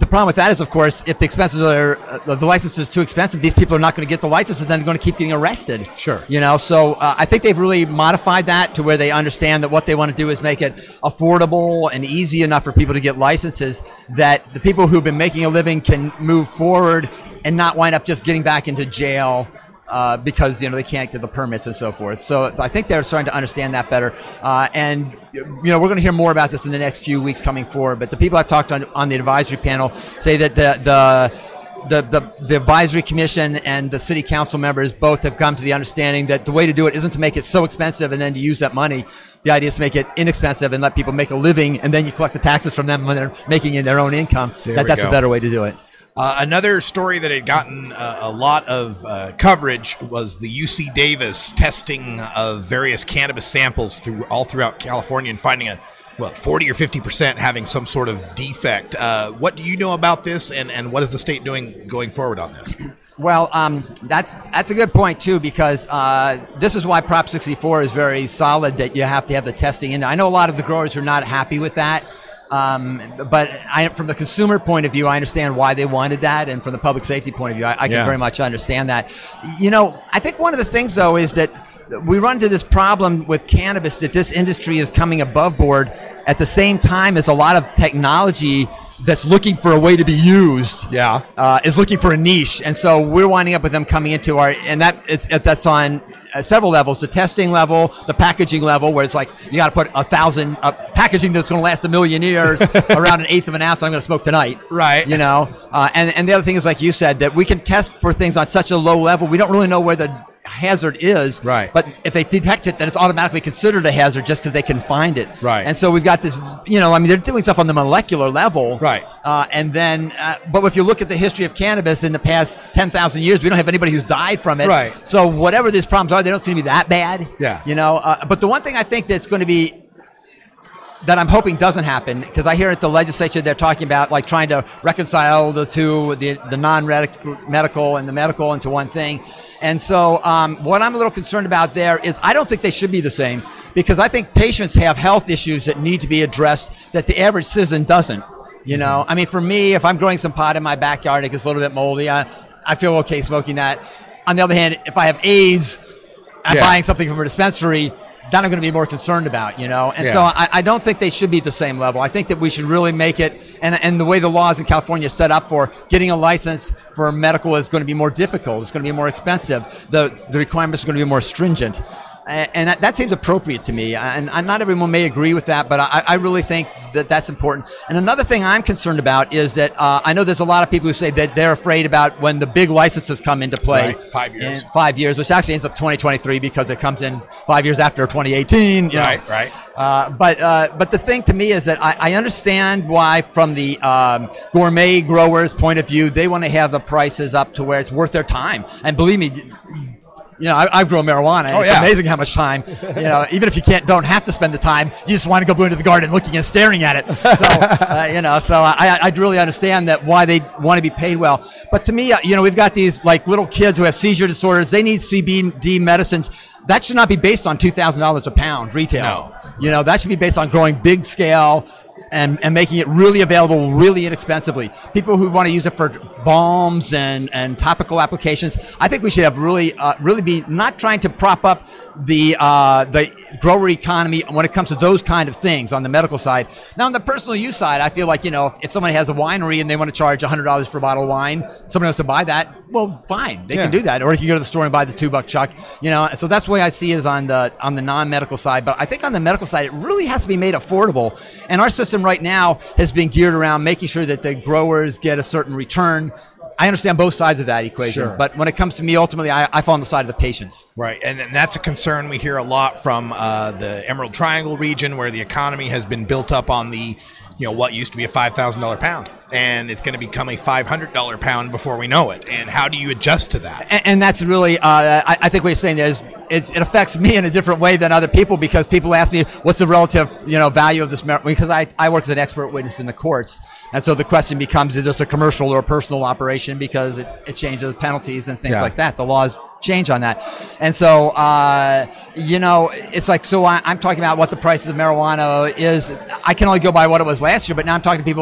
problem with that is, of course, if the expenses are uh, the license is too expensive, these people are not going to get the licenses, then they're going to keep getting arrested. Sure. You know, so uh, I think they've really modified that to where they understand that what they want to do is make it affordable and easy enough for people to get licenses that the people who've been making a living can move forward and not wind up just getting back into jail. Uh, because, you know, they can't get the permits and so forth. So I think they're starting to understand that better. Uh, and, you know, we're going to hear more about this in the next few weeks coming forward. But the people I've talked to on, on the advisory panel say that the, the, the, the, the advisory commission and the city council members both have come to the understanding that the way to do it isn't to make it so expensive and then to use that money. The idea is to make it inexpensive and let people make a living, and then you collect the taxes from them when they're making in their own income. There that we That's go. a better way to do it. Uh, another story that had gotten uh, a lot of uh, coverage was the U C Davis testing of various cannabis samples through all throughout California and finding a well forty or fifty percent having some sort of defect. Uh, what do you know about this, and, and what is the state doing going forward on this? Well, um, that's that's a good point too, because uh, this is why Prop sixty-four is very solid, that you have to have the testing in there. I know a lot of the growers are not happy with that. Um, but I, from the consumer point of view, I understand why they wanted that, and from the public safety point of view, I, I can Yeah. very much understand that. You know, I think one of the things, though, is that we run into this problem with cannabis, that this industry is coming above board at the same time as a lot of technology that's looking for a way to be used. Yeah, uh, is looking for a niche, and so we're winding up with them coming into our, and that it's, that's on Uh, several levels: the testing level, the packaging level, where it's like you got to put a thousand uh, packaging that's going to last a million years around an eighth of an ounce. I'm going to smoke tonight, right? You know, uh, and and the other thing is, like you said, that we can test for things on such a low level. We don't really know where the hazard is, right? But if they detect it, then it's automatically considered a hazard just because they can find it, right? And so we've got this, you know, I mean, they're doing stuff on the molecular level, right? Uh, and then, uh, but if you look at the history of cannabis in the past ten thousand years, we don't have anybody who's died from it, right? So whatever these problems are, they don't seem to be that bad, yeah. You know, uh, but the one thing I think that's going to be, that I'm hoping doesn't happen, because I hear at the legislature they're talking about like trying to reconcile the two, the the non-medical and the medical into one thing. And so um, what I'm a little concerned about there is I don't think they should be the same, because I think patients have health issues that need to be addressed that the average citizen doesn't. You know, I mean, for me, if I'm growing some pot in my backyard, it gets a little bit moldy, I, I feel okay smoking that. On the other hand, if I have AIDS, I'm Yeah. buying something from a dispensary, that I'm going to be more concerned about, you know? And Yeah. so I, I don't think they should be at the same level. I think that we should really make it, and, and the way the laws in California are set up for getting a license for medical is going to be more difficult. It's going to be more expensive. The, the requirements are going to be more stringent. And, and that, that seems appropriate to me. And, and not everyone may agree with that, but I, I really think that that's important. And another thing I'm concerned about is that uh, I know there's a lot of people who say that they're afraid about when the big licenses come into play. Right. Five years. In five years, which actually ends up twenty twenty-three because it comes in five years after twenty eighteen. You Right, know. right. Uh, but uh, but the thing to me is that I, I understand why, from the um, gourmet growers' point of view, they want to have the prices up to where it's worth their time. And believe me, you know, I, I've grown marijuana. Oh, it's yeah. amazing how much time, you know, even if you can't, don't have to spend the time, you just want to go into the garden looking and staring at it. So, uh, you know, so I, I really understand that why they want to be paid well. But to me, uh, you know, we've got these like little kids who have seizure disorders. They need C B D medicines. That should not be based on two thousand dollars a pound retail. No. You know, that should be based on growing big scale and, and making it really available really inexpensively. People who want to use it for balms and, and topical applications, I think we should have really uh, really be not trying to prop up the uh, the grower economy when it comes to those kind of things on the medical side. Now, on the personal use side, I feel like, you know, if, if someone has a winery and they want to charge one hundred dollars for a bottle of wine, someone wants to buy that, well, fine, they Yeah. can do that. Or you can go to the store and buy the two buck chuck, you know. So that's the way I see it, is on the on the non-medical side. But I think on the medical side, it really has to be made affordable. And our system right now has been geared around making sure that the growers get a certain return. I understand both sides of that equation, Sure. but when it comes to me, ultimately, I, I fall on the side of the patients. Right, and, and that's a concern we hear a lot from uh, the Emerald Triangle region, where the economy has been built up on the, you know, what used to be a five thousand dollars pound, and it's going to become a five hundred dollars pound before we know it. And how do you adjust to that? And, and that's really, uh, I, I think what you're saying there is, it, it affects me in a different way than other people, because people ask me, what's the relative, you know, value of this marijuana? Because I, I work as an expert witness in the courts. And so the question becomes, is this a commercial or a personal operation? Because it, it changes penalties and things Yeah. like that. The laws change on that. And so, uh, you know, it's like, so I, I'm talking about what the prices of marijuana is. I can only go by what it was last year, but now I'm talking to people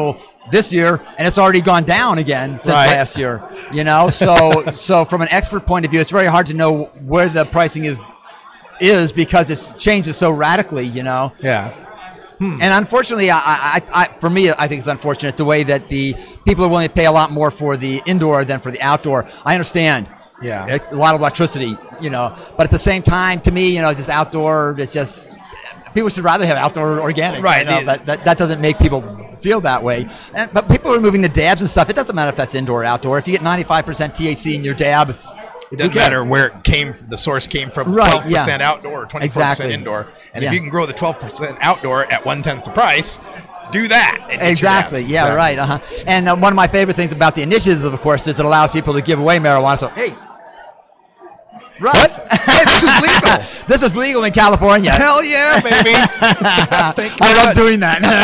this year, and it's already gone down again since Right. last year. You know, so so from an expert point of view, it's very hard to know where the pricing is is because it's changes so radically. You know. Yeah. Hmm. And unfortunately, I, I, I, for me, I think it's unfortunate the way that the people are willing to pay a lot more for the indoor than for the outdoor. I understand. Yeah. A lot of electricity, you know, but at the same time, to me, you know, just outdoor, it's just, people should rather have outdoor organic. Right. You know, that, that, that doesn't make people feel that way. And, but people are moving to dabs and stuff. It doesn't matter if that's indoor or outdoor. If you get ninety-five percent T H C in your dab, it doesn't matter where it came, the source came from, right, twelve percent yeah. outdoor or twenty-four percent exactly. indoor. And yeah. if you can grow the twelve percent outdoor at one-tenth the price, do that. Exactly. Yeah, exactly. Right. Uh-huh. And uh, one of my favorite things about the initiatives, of course, is it allows people to give away marijuana. So, hey, Russ. Hey, this is legal. This is legal in California. Hell yeah, baby. I love doing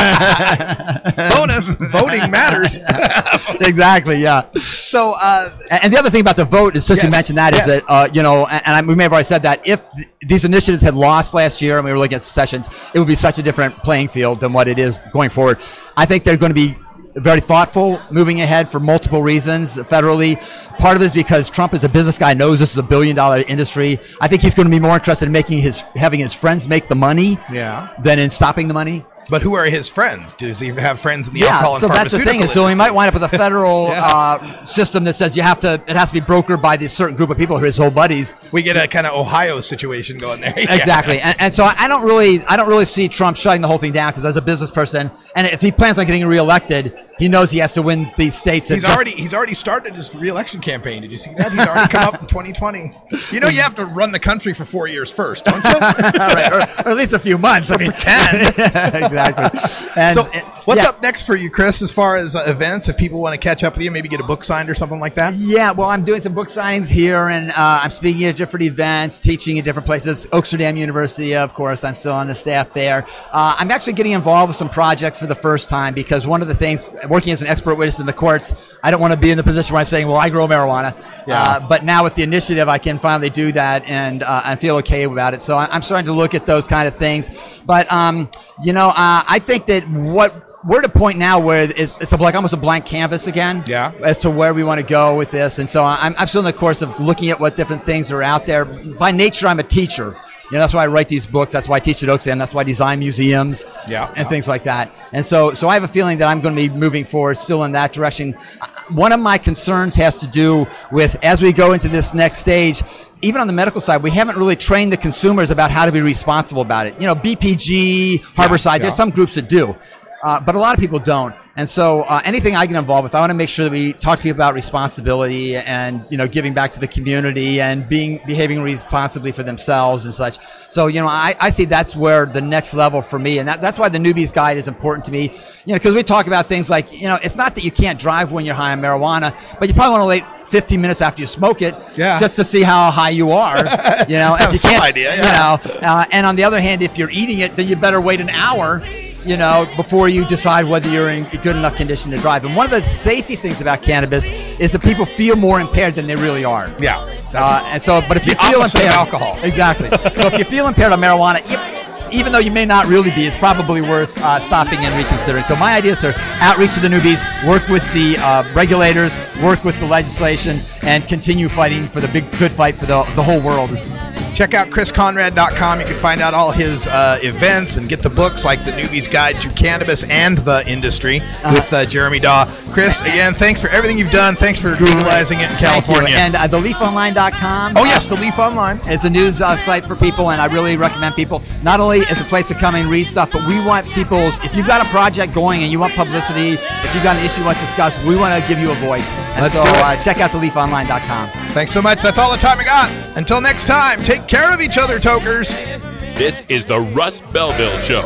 that. Bonus, voting matters. Exactly, yeah. So, uh, and the other thing about the vote is, since yes, you mentioned that, yes. is that, uh, you know, and, and I, we may have already said that, if th- these initiatives had lost last year and we were looking at sessions, it would be such a different playing field than what it is going forward. I think they're going to be very thoughtful moving ahead for multiple reasons federally. Part of it is because Trump is a business guy, knows this is a billion dollar industry. I think he's going to be more interested in making his having his friends make the money yeah. than in stopping the money. But who are his friends? Does he have friends in the yeah, alcohol and so that's the thing. pharmaceutical So he might wind up with a federal yeah. uh, system that says you have to. It has to be brokered by this certain group of people, his whole buddies. We get a kind of Ohio situation going there. Yeah. Exactly, and, and so I don't really, I don't really see Trump shutting the whole thing down, because as a business person, and if he plans on getting reelected, he knows he has to win these states. He's already he's already started his re-election campaign. Did you see that? He's already come up to twenty twenty. You know, you have to run the country for four years first, don't you? Right, or, or at least a few months. I mean, pretend. Exactly. And, so, what's yeah. up next for you, Chris, as far as uh, events? If people want to catch up with you, maybe get a book signed or something like that? Yeah, well, I'm doing some book signings here, and uh, I'm speaking at different events, teaching at different places. Oaksterdam University, of course, I'm still on the staff there. Uh, I'm actually getting involved with some projects for the first time, because one of the things, working as an expert witness in the courts, I don't want to be in the position where I'm saying, well, I grow marijuana. Yeah. Uh, but now with the initiative, I can finally do that, and uh, I feel okay about it. So I'm starting to look at those kind of things. But, um, you know, uh, I think that what we're at a point now where it's, it's a, like almost a blank canvas again, yeah. as to where we want to go with this. And so I'm, I'm still in the course of looking at what different things are out there. By nature, I'm a teacher. You know, that's why I write these books. That's why I teach at Oaksterdam. That's why I design museums yeah. and things like that. And so, so I have a feeling that I'm going to be moving forward still in that direction. One of my concerns has to do with, as we go into this next stage, even on the medical side, we haven't really trained the consumers about how to be responsible about it. You know, B P G, Harborside, yeah, yeah. there's some groups that do. Uh, but a lot of people don't. And so uh, anything I get involved with, I want to make sure that we talk to people about responsibility and, you know, giving back to the community and being behaving responsibly for themselves and such. So, you know, I, I see that's where the next level for me. And that, that's why the Newbies Guide is important to me. You know, because we talk about things like, you know, it's not that you can't drive when you're high on marijuana, but you probably want to wait fifteen minutes after you smoke it, yeah. just to see how high you are. You know, if you some can't, idea, yeah. you know. Uh, and on the other hand, if you're eating it, then you better wait an hour, you know, before you decide whether you're in good enough condition to drive. And one of the safety things about cannabis is that people feel more impaired than they really are. Yeah. Uh, and so, but if you the feel opposite impaired, of alcohol. Exactly. So if you feel impaired on marijuana, you, even though you may not really be, it's probably worth uh, stopping and reconsidering. So my idea is to outreach to the newbies, work with the uh, regulators, work with the legislation, and continue fighting for the big good fight for the, the whole world. Check out chris conrad dot com. You can find out all his uh, events and get the books like The Newbie's Guide to Cannabis and the Industry uh-huh. with uh, Jeremy Daw. Chris, again, thanks for everything you've done. Thanks for legalizing it in California. And uh, the leaf online dot com. Oh, yes, The Leaf Online. It's a news uh, site for people, and I really recommend people, not only as a place to come and read stuff, but we want people, if you've got a project going and you want publicity, if you've got an issue you want to discuss, we want to give you a voice. And Let's so, do it. Uh, check out the leaf online dot com. Thanks so much. That's all the time we got. Until next time, take care of each other, tokers. This is the Russ Belville Show.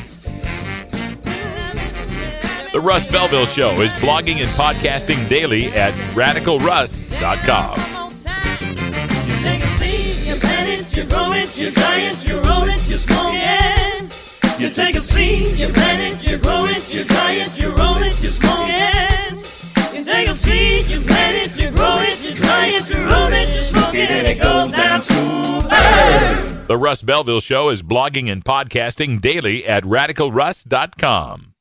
The Russ Belville Show is blogging and podcasting daily at radical russ dot com. You take a seed, you plant it, you grow it, you dry it, you roll it, you smoke it. You take a seed, you plant it, you grow it, you dry it, you roll it, you smoke it. You take a seed, you plant it, you grow it, you dry it, you roll it, you smoke it, and it goes down smooth. The Russ Belville Show is blogging and podcasting daily at radical russ dot com.